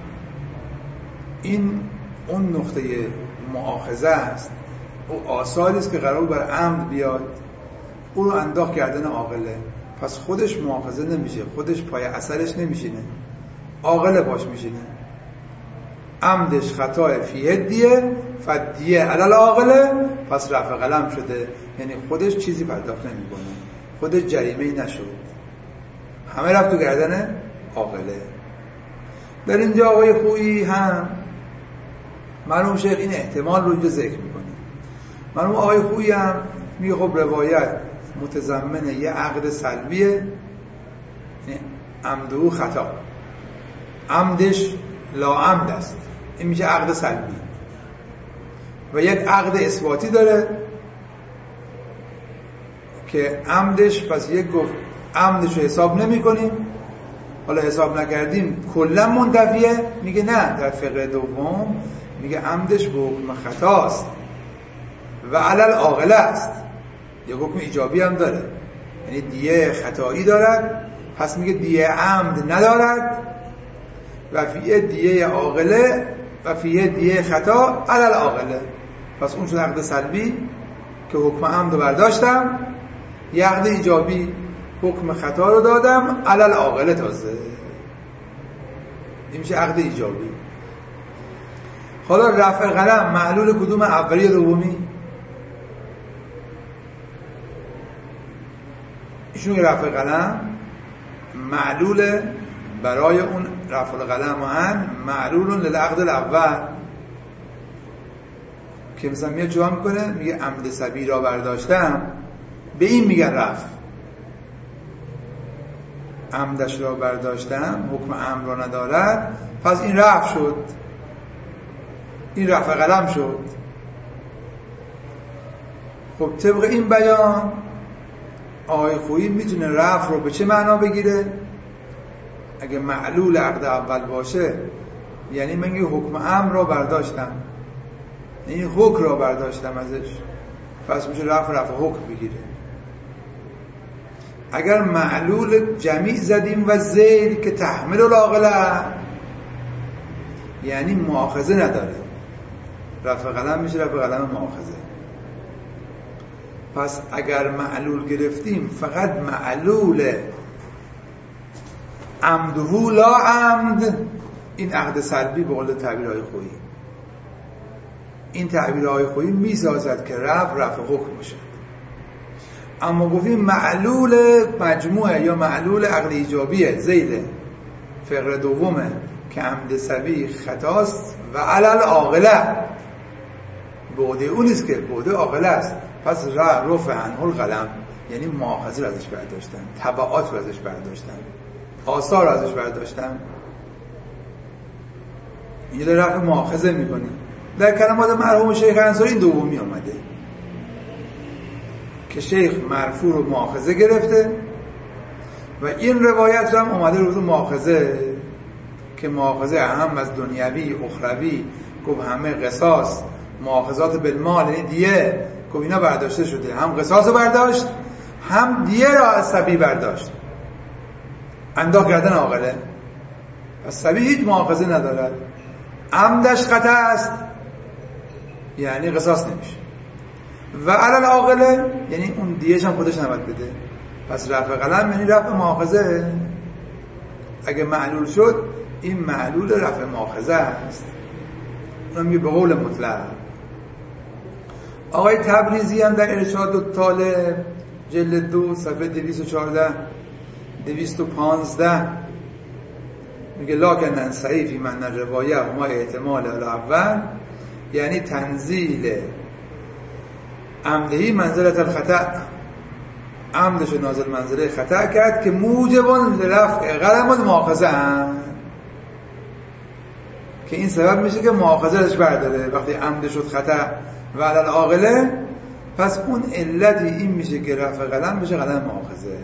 [SPEAKER 2] این اون نقطه مؤاخذه است، او آثاری است که قرار بر عمد بیاد، او رو انداخت گردن عاقله، پس خودش مؤاخذه نمیشه، خودش پای اثرش نمیشینه، عاقله باش میشینه. عمدش خطای فیه دیه فدیه علل عاقله، پس رفع قلم شده، یعنی خودش چیزی پرداخت نمیکنه، خودش جریمه‌ای نشد، همه رفت تو گردن عاقله. در اینجا آقای خویی هم مرحوم شیخ این احتمال رو اینجا ذکر میکنه. مرحوم آقای خویی هم میگه خب روایت متضمن یه عقد سلبیه، یعنی عمدو خطا، عمدش لا عمد است، این میشه عقد سلبی، و یک عقد اثباتی داره که عمدش، پس یک گفت عمدش رو حساب نمی کنیم، حالا حساب نکردیم کلا منتفیه، میگه نه، در فقره دوم میگه عمدش به حکم خطاست و علل عاقله است، یک حکم ایجابی هم داره، یعنی دیه خطایی دارد، پس میگه دیه عمد ندارد و فیه دیه عاقله و فیه دیه خطا علل عاقله، پس اون شد عقد سلبی که حکم عمد رو برداشتم، یه عقد ایجابی حکم خطا رو دادم علل عاقله، تازه این میشه عقد ایجابی. حالا رفع قلم معلول کدوم، اولی یا دومی؟ ایشون رفع قلم معلول برای اون رفع القلم هن معلول للعقد الاول، که مثلا میاد جواب میکنه میگه عمد سبی را برداشتم، به این میگن رفع، عمدش را برداشتم حکم عمد را ندارد، پس این رفع شد، این رفع قلم شد. خب طبق این بیان آقای خویی میتونه رفع رو به چه معنا بگیره؟ اگه معلول عقد اول باشه یعنی من یه حکم امر را برداشتم، یعنی حکم را برداشتم ازش، پس میشه رفع رفع حکم بگیره. اگر معلول جمیع زدیم و زیر که تحمل العاقله، یعنی مؤاخذه نداره، رفع قلم میشه رفع قلم مؤاخذه. پس اگر معلول گرفتیم فقط معلول عمدهو لا عمد، این عقد سلبی به قول تعبیرهای خویی، این تعبیرهای خویی میسازد که رفع رفع حکم باشه. اما گفتیم معلول مجموعه یا معلول عقد ایجابیه زیده فقره دومه که عمد سبی خطاست و علل عاقله، بعده اون نیست که بعده عاقله است، پس رفع عنه القلم یعنی مؤاخذه رو ازش برداشتن، تبعات رو ازش برداشتن، آثار رو ازش برداشتن، این داره رفع مؤاخذه میکنه. در کلمات مرحوم شیخ انصاری این دومی آمده که شیخ مرفوع رو مؤاخذه گرفته و این روایت رو هم اومده رو مؤاخذه، که مؤاخذه هم از دنیوی اخروی، گفت همه قصاص مؤاخذات بالمال، یعنی دیه، گفت اینا برداشته شده، هم قصاص رو برداشت هم دیه را از سبی برداشت، انداخت گردن عاقله، پس سبی هیچ مؤاخذه ندارد، عمدش خطا است یعنی قصاص نمیشه، و علل عاقله یعنی اون دیهش هم خودش نباید بده، پس رفع قلم یعنی رفع مؤاخذه. اگه معلول شد این معلول رفع مؤاخذه است، اون میگه به قول مطلق. آقای تبریزی هم در ارشاد الطالب جلد دو صفحه دویست و چهارده دویست و پانزده میگه لاکن صحیح فی معنی روایه و ما احتمال الاول، یعنی تنزیل عمدهی منزلت الخطأ، عمدش نازل منزله خطأ کرد که موجبان لرفع قلم المؤاخذه هم، که این سبب میشه که مؤاخذه ازش برداره وقتی عمد شد خطأ و علل عاقله، پس اون علتی این میشه که رفع قلم بشه قلم مؤاخذه،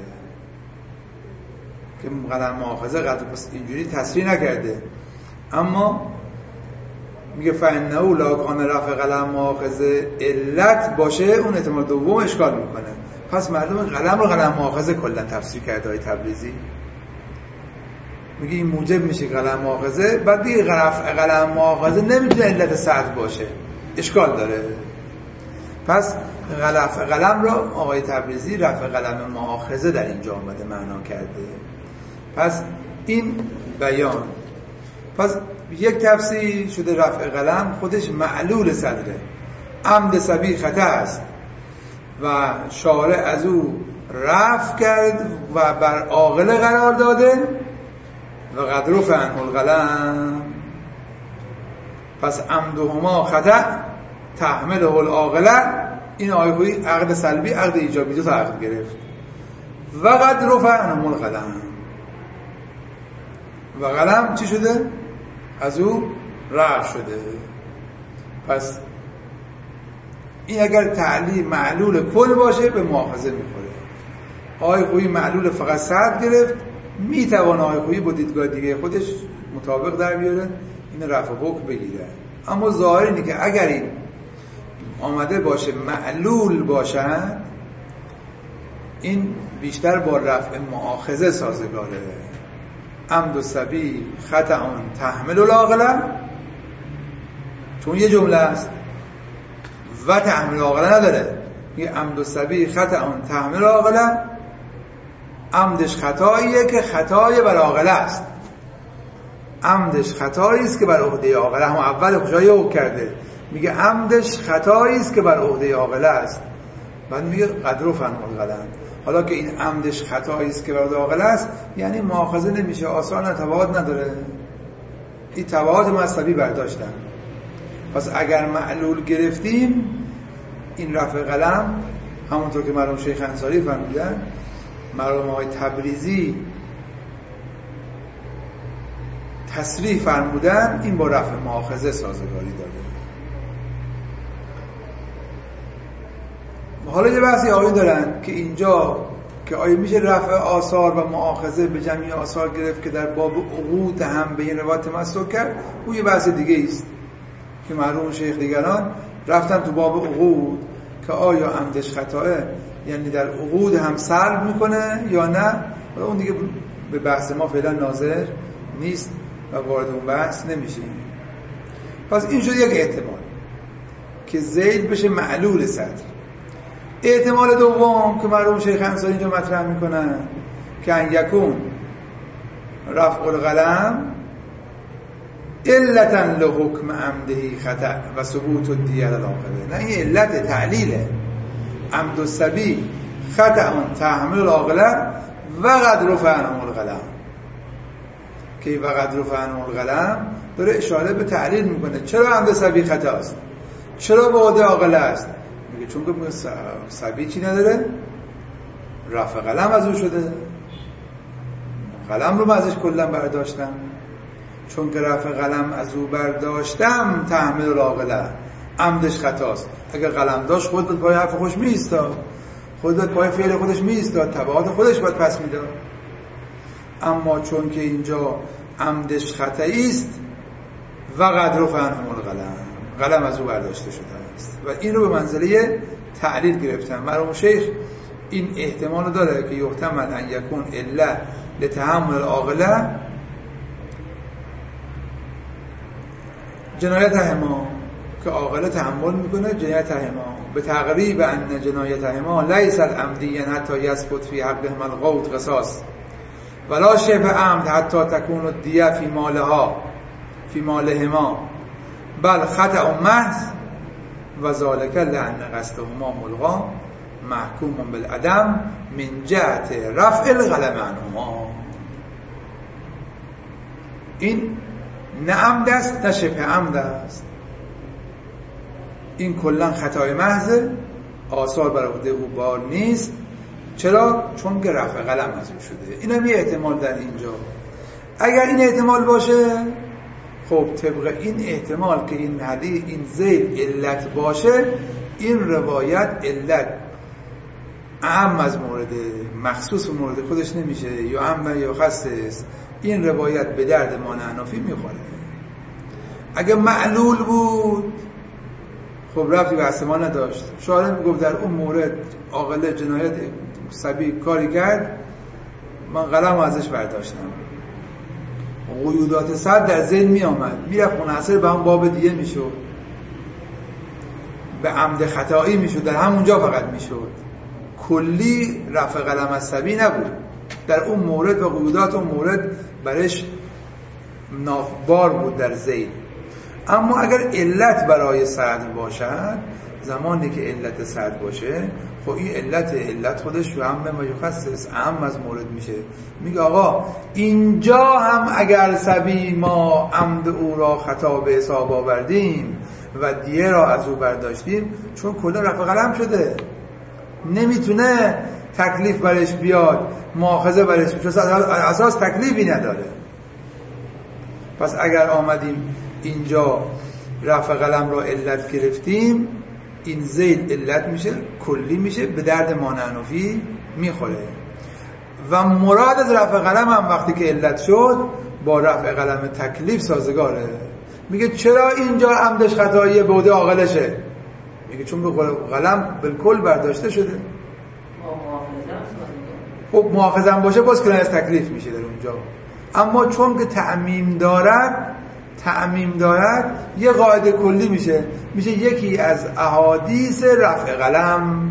[SPEAKER 2] که قلم مؤاخذه قطع پس اینجوری تصریح نکرده، اما میگه فإنه لا کان رفع قلم مؤاخذه علت باشه، اون احتمال دوم اشکال میکنه. پس معلومه قلم رو قلم مؤاخذه کلا تفسیر کرده های تبریزی. میگه این موجب میشه قلم مؤاخذه، بعد دیگه رفع قلم مؤاخذه نمیتونه علت سرد باشه، اشکال داره. پس رفع قلم رو آقای تبریزی رفع قلم مؤاخذه در اینجا آمده معنا کرده. پس این بیان، پس یک تفسیر شده رفع قلم خودش معلول صدره، عمد صبی خطا است و شارع از او رفع کرد و بر عاقل قرار داده و قد رفع عنه القلم. پس عمدهما خطا تحمله العاقله. این آیه‌ای عقد سلبی عقد ایجابی دو تا عقد گرفت. و قد رفع عنه القلم، و قلم چی شده؟ از او رفع شده. پس این اگر تعلیل معلول کل باشه به مؤاخذه میخوره. آقای خویی معلول فقط سرد گرفت، میتوان آقای خویی با دیدگاه دیگه خودش مطابق در بیاره این رفع حکم بگیره. اما ظاهر اینه که اگر این آمده باشه معلول باشن، این بیشتر با رفع مؤاخذه سازگاره. عمد الصبی خطأ تحمل العاقله، چون یه جمله است و تحمل العاقله نداره. یه عمد الصبی خطأ تحمل العاقله، عمدش خطاییه که خطای بر عاقله است. عمدش خطایی است که بر عهده عاقله، هم اول خوشایی او کرده میگه عمدش خطایی است که بر عهده عاقله است، بعد میگه قد رفع عنه القلم. حالا که این عمدش خطایی است که بر عهده عاقله است، یعنی مؤاخذه نمیشه، آثار نه تبعات نداره، این تبعات مذهبی برداشتن. پس اگر معلول گرفتیم، این رفع قلم همونطور که مرحوم شیخ انصاری فرمودن، مرحوم آقای تبریزی تصریح فرمودن، این با رفع مؤاخذه سازگاری داره. حالا یه بحثی آقایون دارن که اینجا که آیا میشه رفع آثار و مؤاخذه به جمعی آثار گرفت که در باب عقود هم به این روایت تمسک کرد؟ اون یه بحث دیگه است که مرحوم شیخ دیگران رفتن تو باب عقود که آیا عمدش خطاه، یعنی در عقود هم سلب میکنه یا نه. اون دیگه به بحث ما فعلا ناظر نیست و وارد اون بحث نمیشیم. پس این شد یک احتمال که زید بشه معلول صدر. احتمال دوم که مرحوم شیخ انصاری اینجا مطرح میکنن که ان یکون رفع القلم علتا لحکم عمده خطأ و ثبوت الدیه للعاقله. نه، این علت تعلیله. عمد الصبی خطأ تحمل العاقله و قد رفع عنه القلم، که و قد رفع عنه القلم داره اشاره به تعلیل میکنه. چرا عمد صبی خطا است؟ چرا به عهده عاقله است؟ میگه چون که صبی چی نداره؟ رفع قلم از او شده، قلم رو ازش کلا برداشتم. چون که رفع قلم از او برداشتم تحمل العاقله، عمدش خطاست. اگر قلم داشت خود به پای حرف خوش میایستاد، خود به پای فعل خودش میایستاد، تبعات خودش باید پس میداد. اما چون که اینجا عمدش خطایی است و قد رفع عنه القلم، قلم از او برداشته شده است و این رو به منزله تعلیل گرفتن. مرحوم شیخ این احتمال داره که یحتمل ان یکون الا لتحمل العاقله جنایت هما، که عاقله تحمل میکنه جنایت هما، به تقریب ان جنایت هما لیس العمدی حتی یثبت فی حقهم القوت قصاص ولا شبه عمد حتی تکون الدیه فی مالها فی مالهما بل خطأ محض و ذالک لأن قصدهما ملغا محکوم بالعدم من جهت رفع القلم عنهما. این نه عمد است نه شبه عمد است، این کلا خطای محض، آثار بر عهده او بار نیست. چرا؟ چون که رفع قلم از او شده. این هم یه احتمال در اینجا. اگر این احتمال باشه، خب طبق این احتمال که این حدیث این زید علت باشه، این روایت علت اعم از مورد مخصوص و مورد خودش نمیشه، یا اعم یا خاص است. این روایت به درد ما حنفی میخوره. اگه معلول بود خب رفتی بحث ما نداشت. شاعر میگفت در اون مورد عاقل جنایت صبی کاری کرد، من قلم ازش برداشتم. قیودات صد در ذهن می آمد، میرفت منحصر به هم باب دیگه میشد، به عمد خطایی میشد، در همونجا فقط میشد، کلی رفع قلم از صبی نبود. در اون مورد و قیودات اون مورد برش نافبار بود در ذهن. اما اگر علت برای صدر باشد، زمانی که علت صدر باشه، خب این علت علت خودش رو هم به مخصص اهم از مورد میشه. میگه آقا اینجا هم اگر صبی ما عمد او را خطا به حساب آوردیم و دیه را از او برداشتیم، چون کلا رفع قلم شده، نمیتونه تکلیف برش بیاد، مؤاخذه برش بیاد، اساس تکلیفی نداره. پس اگر آمدیم اینجا رفع قلم را علت گرفتیم، این زید علت میشه، کلی میشه، به درد مانعنفی میخوره. و مراد از رفع قلم هم وقتی که علت شد با رفع قلم تکلیف سازگاره. میگه چرا اینجا عمدش خطاییه بوده عاقلشه؟ میگه چون به قلم بالکل برداشته شده. خب مؤاخذه باشه باز کنایه از تکلیف میشه در اونجا. اما چون که تعمیم دارد تعمیم دارد یه قاعده کلی میشه، میشه یکی از احادیث رفع قلم.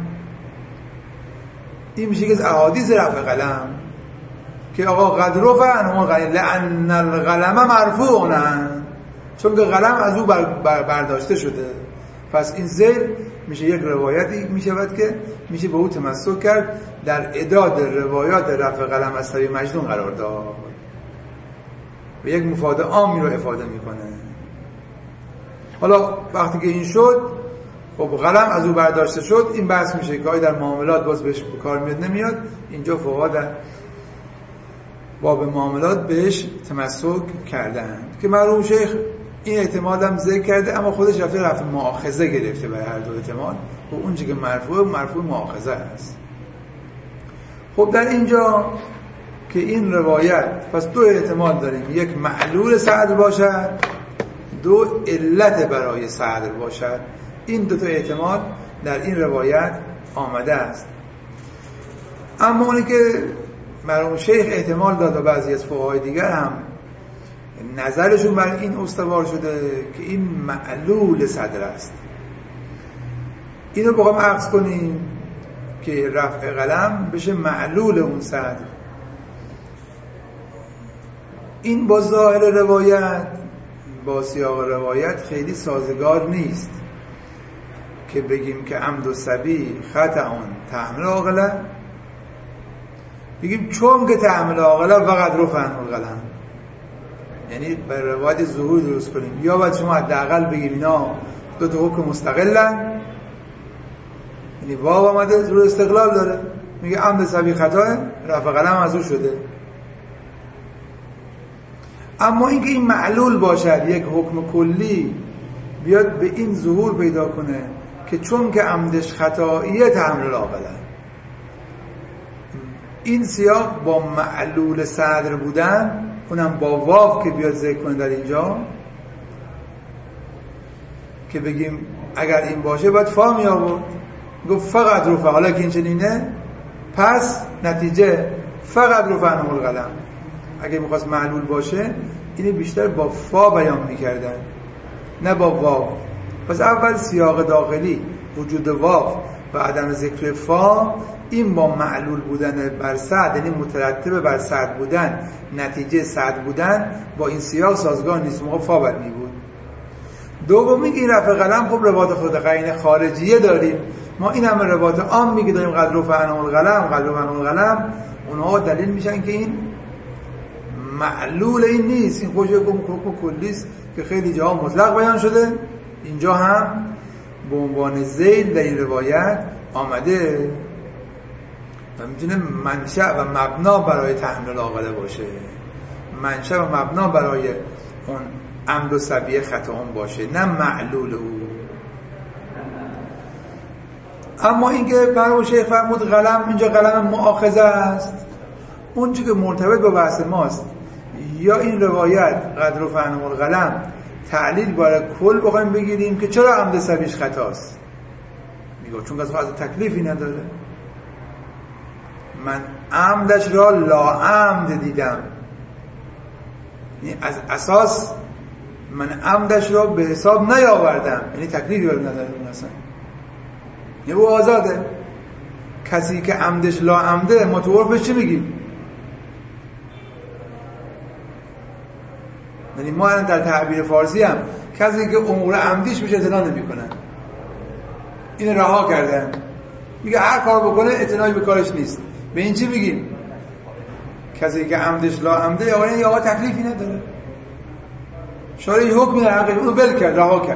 [SPEAKER 2] این میشه یکی از احادیث رفع قلم که آقا قد رفع عنه القلم لأن القلم مرفوع، چون که قلم از او بر بر برداشته شده. پس این زیر میشه یک روایتی میشود که میشه به او تمسک کرد، در اعداد روایات رفع قلم از صبی مجنون قرار داد و یک مفاد عامی رو افاده میکنه. حالا وقتی که این شد، خب قلم از او برداشته شد، این بحث میشه که در معاملات باز بهش کار میاد نمیاد. اینجا فقها در باب معاملات بهش تمسک کردن که مرحوم شیخ این احتمال هم ذکر کرده، اما خودش رفته رفت مؤاخذه گرفته برای هر دو احتمال و اون چیزی که مرفوع مرفوع مؤاخذه است. خب در اینجا که این روایت پس دو احتمال داریم، یک معلول صدر باشد، دو علت برای صدر باشد. این دو تا احتمال در این روایت آمده است. اما اونی که مرحوم شیخ احتمال داد و بعضی از فقهای دیگر هم نظرشون بر این استوار شده که این معلول صدر است. اینو بخوام عکس کنیم که رفع قلم بشه معلول اون صدر. این با ظاهر روایت، با سیاق روایت خیلی سازگار نیست که بگیم که عمد و صبی خطأ تحمل عاقله، بگیم چون که تحمل عاقله فقط رفع عنه القلم، یعنی بر روایت ظهور درست کنیم. یا باید شما حداقل بگیم اینا دو تا حکم مستقلن، یعنی واو آمده ظهور استقلال داره، میگه عمد صبی خطأ، رفع قلم از او شده. اما اینکه این معلول باشد، یک حکم کلی بیاد به این ظهور پیدا کنه که چون که عمدش خطائیه تحمل عاقله، این سیاق با معلول صدر بودن، اونم با واو که بیاد ذکر کنه در اینجا، که بگیم اگر این باشه باید فا می آورد، گفت فقط رفع. حالا که این چنینه پس نتیجه فقط رفع عنه القلم. اگه میخواست معلول باشه اینه بیشتر با فا بیان میکردن نه با واو. پس اول سیاق داخلی وجود واو و عدم ذکر فا، این با معلول بودن بر صدر، یعنی مترتب بر صدر بودن، نتیجه صدر بودن، با این سیاق سازگار نیست. موقع فا بد می بود. دومی که این رفع قلم خب روایت خود قرین خارجیه داریم ما، این همه روایت عام میگه داریم قد رفع عنه القلم قد رفع عنه القلم، اونها دلیل میشن که این معلول این نیست، این خوش یک حکم کلیست که خیلی جاها مطلق بیان شده، اینجا هم به عنوان ذیل در این روایت آمده و میتونه منشأ و مبنا برای تحمل عاقله باشه، منشأ و مبنا برای اون عمد و صبی خطا هم باشه، نه معلول او. اما اینکه برای شیخ فرمود قلم اینجا قلم مؤاخذه است، اون چیزی که مرتبط با بحث ماست، یا این روایت قد رفع عنه القلم تعلیل برای کل بخوایم بگیریم که چرا عمد سبیش خطاست، میگه چون از تکلیفی نداره. من عمدش را لاعمد دیدم، یعنی از اساس من عمدش را به حساب نیاوردم، یعنی تکلیفی برای نداره اون اصلا، یعنی او آزاده. کسی که عمدش لاعمده ما تو عرفش چی میگیم؟ یعنی ما در تعبیر فارسی هم کسی که امور عمدیش میشه اعتنا نمیکنن، این رها کردن، میگه هر کار بکنه اعتنایی به کارش نیست. به این چی میگیم؟ کسی که عمدش لاعمده یا یعنی آقا تکلیفی نداره، شارع حکم در حقش اونو بل کرد، رها کرد.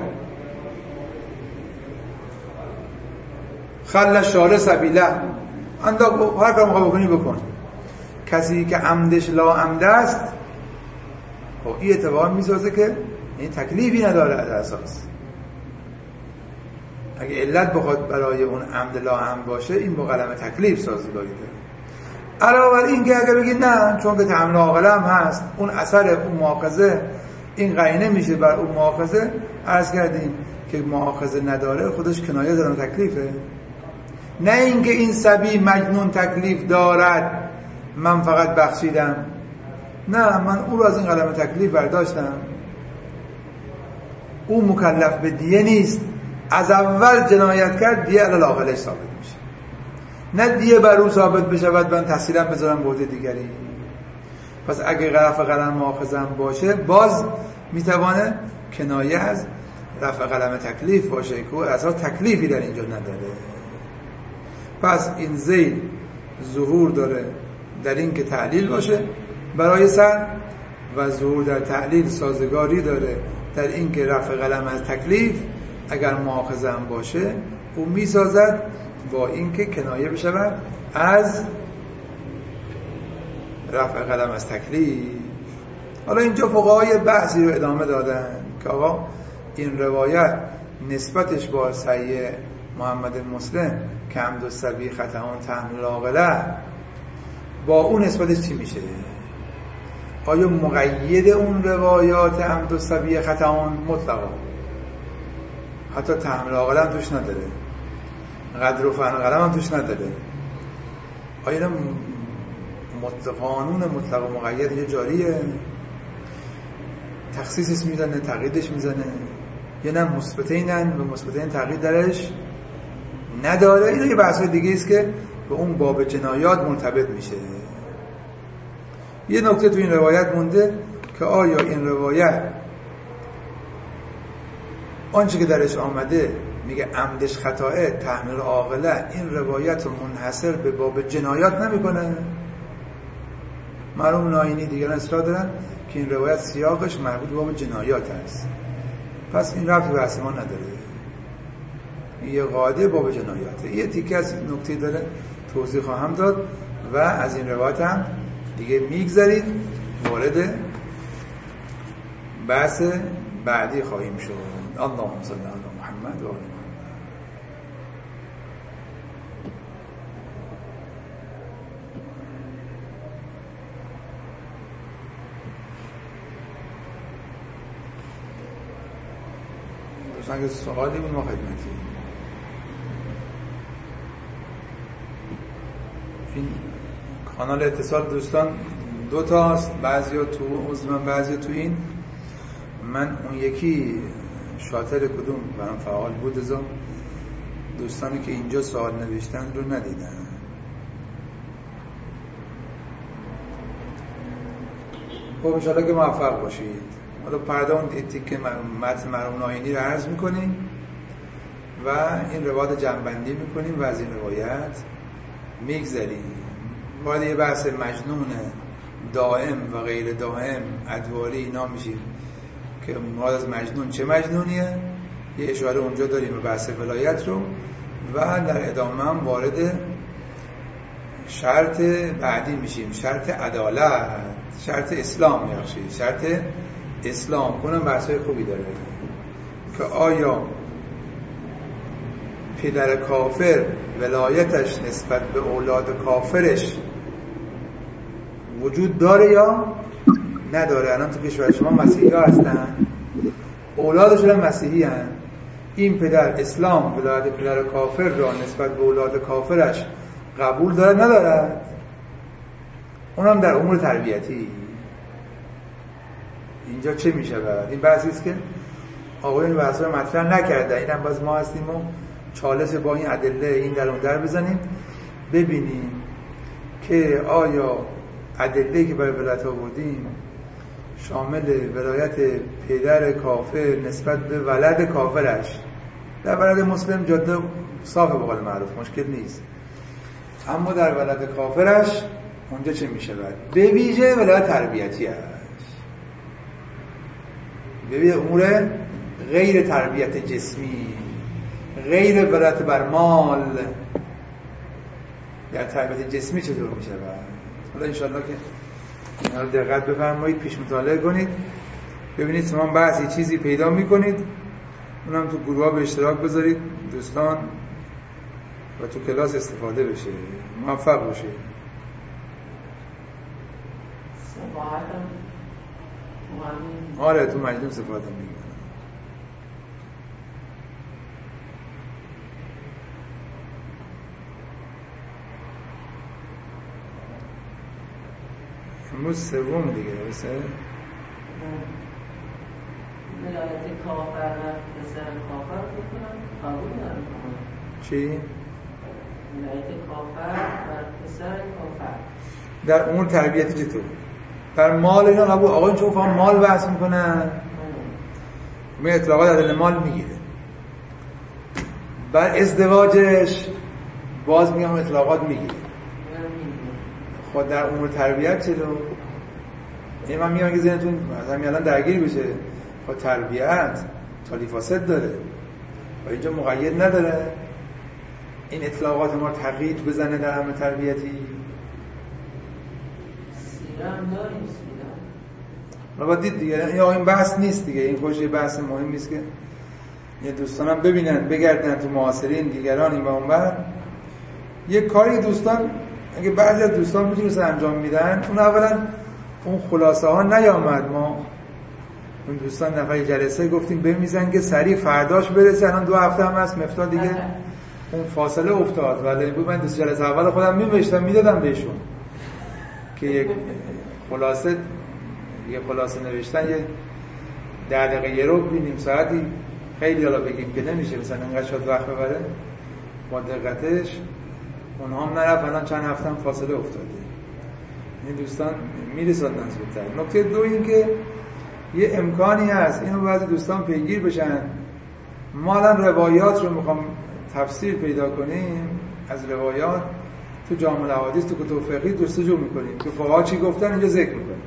[SPEAKER 2] خل شارع سبیله، انداز هر کار میخوای بکنی بکن. کسی که عمدش لاعمده است خب این اعتبار میسازه که این تکلیفی نداره از اساس. اگه علت بخواد برای اون عمد لاعمد باشه این با قلم تکلیف سازگاری داره. علاوه بر این که اگه بگید نه چون که تحمل عاقله هم هست اون اثر اون مؤاخذه این قرینه میشه بر اون مؤاخذه، عرض کردیم که مؤاخذه نداره خودش کنایه داره تکلیفه. نه اینکه این صبی مجنون تکلیف دارد من فقط بخشیدم، نه من او رو از این قلم تکلیف برداشتم، او مکلف به دیه نیست، از اول جنایت کرد دیه علی عاقلش ثابت میشه، نه دیه بر او ثابت بشه بعد من تحصیلا بذارم بوده دیگری. پس اگه رفع قلم مؤاخذه باشه باز میتوانه کنایه از رفع قلم تکلیف باشه که اصلا تکلیفی در اینجا نداره. پس این ذیل ظهور داره در این که تعلیل باشه برای سر و ظهور در تعلیل سازگاری داره در این که رفع قلم از تکلیف اگر مؤاخذه هم باشه او میسازد با این که کنایه بشود از رفع قلم از تکلیف. حالا اینجا فقهای بحثی رو ادامه دادن که آقا این روایت نسبتش با صحیح محمد مسلم که عمد الصبی خطاون تحمل عاقله با اون نسبتش چی میشه؟ آیا مقید اون روایات عمد الصبی خطاون مطلقا حتی تحمل عاقله هم توش نداره، قدر و فهم قلم هم توش نداره، آیا قانون مطلق و مقید یه جاریه تخصیصش میزنه تقییدش میزنه یا نه مثبتینن و مثبتین تقیید درش نداره؟ این یه بحث دیگه است که به اون باب جنایات مرتبط میشه. یه نکته تو این روایت مونده که آیا این روایت آنچه که درش آمده میگه عمدش خطائه تحمل عاقله این روایت رو منحصر به باب جنایات نمیکنه؟ مرحوم ناینی دیگران اصرار دارن که این روایت سیاقش مربوط به باب جنایات است، پس این ربطی به بحث ما نداره، یه قاعده باب جنایاته. یه تیکه از نکته داره توضیح خواهم داد و از این روایت هم دیگه میگذارید وارد بحث بعدی خواهیم شد. اللهم صل علی محمد و آل محمد. دوستان که سوالی بود ما خدمتی این کانال اتصال دوستان دو تاست، بعضی ها تو عضو من بعضی تو این من اون یکی شاطر کدوم برام فعال بود ازا دوستانی که اینجا سوال نوشتن رو ندیدن. خب انشاءالله که موفق باشید. حالا پرده اون تیکه متن مرحوم ناینی رو عرض میکنیم و این روایت جمع‌بندی میکنیم و از این روایت میگذریم. باید یه بحث مجنون دائم و غیر دائم ادواری اینا میشیم که مراد از مجنون چه مجنونیه، یه اشاره اونجا داریم به بحث ولایت رو و در ادامه هم وارد شرط بعدی میشیم، شرط عدالت، شرط اسلام میاشید، شرط اسلام کنم بحثای خوبی داره که آیا پدر کافر ولایتش نسبت به اولاد کافرش وجود داره یا نداره. الان تو کشور شما مسیحی ها هستن اولادش هم مسیحی هن. این پدر اسلام ولایت پدر کافر را نسبت به اولاد کافرش قبول دارد ندارد؟ اونم در امور تربیتی. اینجا چه میشه برد؟ این بحثی است که آقایون بحث رو مطرح نکرده. اینم باز ما هستیم و چالش با این ادله این در اون در بزنیم ببینیم که آیا ادله‌ای که برای ولایت آوردیم شامل ولایت پدر کافر نسبت به ولد کافرش، در ولد مسلم جاده صاف به قول معروف مشکل نیست، اما در ولد کافرش اونجا چه میشه بعد؟ به ویژه ولایت تربیتی هست، به ویژه امور غیر تربیت جسمی، غیر ولایت بر مال. در تربیت جسمی چطور میشه بعد؟ حالا انشاءالله که اینا رو دقت بفرمایید، پیش مطالعه کنید، ببینید شما بعضی چیزی پیدا میکنید، اونم تو گروه ها به اشتراک بذارید دوستان و تو کلاس استفاده بشه، موفق باشه. آره تو مجلس استفاده میکنم. امروز سوم دیگه درسته؟
[SPEAKER 4] ولایت کافر و پسر کافر بکنم قبول ندارم.
[SPEAKER 2] چی؟
[SPEAKER 4] ولایت کافر و پسر کافر
[SPEAKER 2] در امور تربیتی چطور؟ در مال اینا قبول. آقایون چون فهم مال بحث میکنن می اطلاقات عدل مال میگیره، بر ازدواجش باز میگم اطلاقات میگیره. خود در امور تربیت چطور؟ این من میگم که ذهنتون مثلا الان درگیر بشه. خود تربیت تالیف فاسد داره و اینجا مقید نداره، این اطلاقات ما تقیید بزنه در امر تربیتی.
[SPEAKER 4] سیرم داریم سیرم
[SPEAKER 2] ما باید دید دیگه، این این بحث نیست دیگه، این خوش یه بحث مهم نیست که یه دوستانم ببینن بگردن تو معاصرین دیگران این و اون بر یه کاری دوستان اگه بعضی از دوستان میتونست انجام میدن، اون اولا اون خلاصه ها نیامد. ما اون دوستان نفر جلسه گفتیم بمیزن که سریع فرداش برسه، الان دو هفته هم هست مفتاد دیگه اون فاصله افتاد. ولی بود من دوست جلسه اول خودم می‌نوشتم میدادم بهشون که یک خلاصه یه خلاصه نوشتن یه ده دقیقه یه رو بینیم ساعتی خیلی حالا بگیم که نمیشه مثلا انقدر شد وقت ببره با دقتش. اونها هم نرفت، الان چند هفته هم فاصله افتاده. این دوستان میرسادن زودتر. نکته دو این که یه امکانی هست اینو بعضی دوستان پیگیر بشن. ما الان روایات رو میخوام تفسیر پیدا کنیم، از روایات تو جامع الاحادیث تو کتب فقهی جستجو میکنیم که فقها چی گفتن اینجا ذکر میکنیم.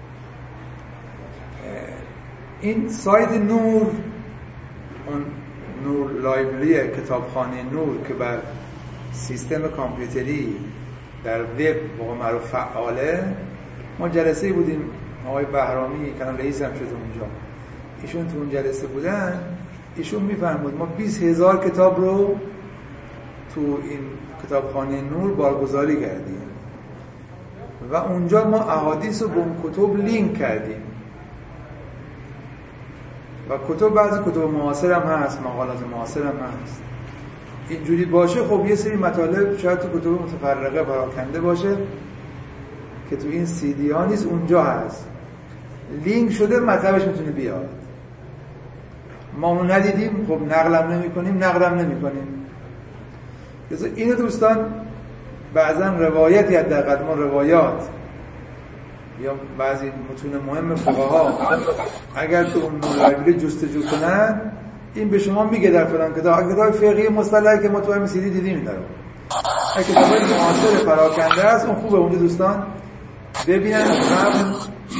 [SPEAKER 2] این سایت نور، اون نور لایبرری کتابخانه نور که بر سیستم کامپیوتری در وب واقعا معروف فعاله، ما جلسه بودیم آقای بهرامی که الان رئیس هم شده اونجا، ایشون تو اون جلسه بودن، ایشون میفرمود ما بیست هزار کتاب رو تو این کتابخانه نور بارگذاری کردیم و اونجا ما احادیث رو به اون کتب لینک کردیم و کتب بعضی کتب معاصر هم هست، مقالات معاصر هم هست. اینجوری باشه خب یه سری مطالب شاید تو کتب متفرقه پراکنده باشه که تو این سی دی ها نیست، اونجا هست لینک شده، مطلبش میتونه بیاد. ما اونو ندیدیم خب نقلم نمی کنیم نقلم نمی کنیم. اینو دوستان بعضا روایتی حداقل ما روایات یا بعضی متون مهم فقها اگر تو اون لایبرری جستجو کنن این به شما میگه در فلان کتاب کتاب فقهی مصطلحی که ما تو هم سی دی دیدیم داره. اگه کتاب معاصر پراکنده است اون خوبه اونجا دوستان ببینن. هم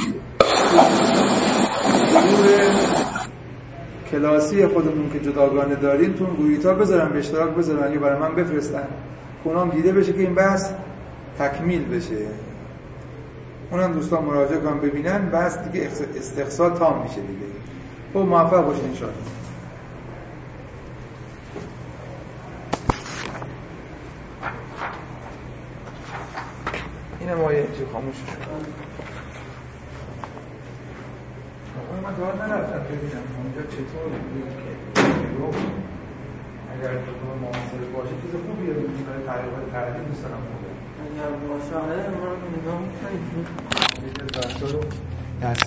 [SPEAKER 2] گروه کلاسی خودمون که جداگانه داریم تو اون گروه‌ها بذارن به اشتراک بذارن یا برای من بفرستن که اونام دیده بشه که این بحث تکمیل بشه. اونم دوستان مراجعه کنن ببینن، بحث دیگه استقصا تام میشه دیگه. خب موفق باشین ان شاءالله. اینم آیه چه خاموش شد. من دار نرفتم ببینم اونجا چطور بود که اگر دکتر معاصر باشه چیز خوبیه رو برای تحقیقات تعلیمی دوست دارم بودم
[SPEAKER 4] اگر باشه آره ما رو نگاه می‌کنیم
[SPEAKER 2] یه دکتر رو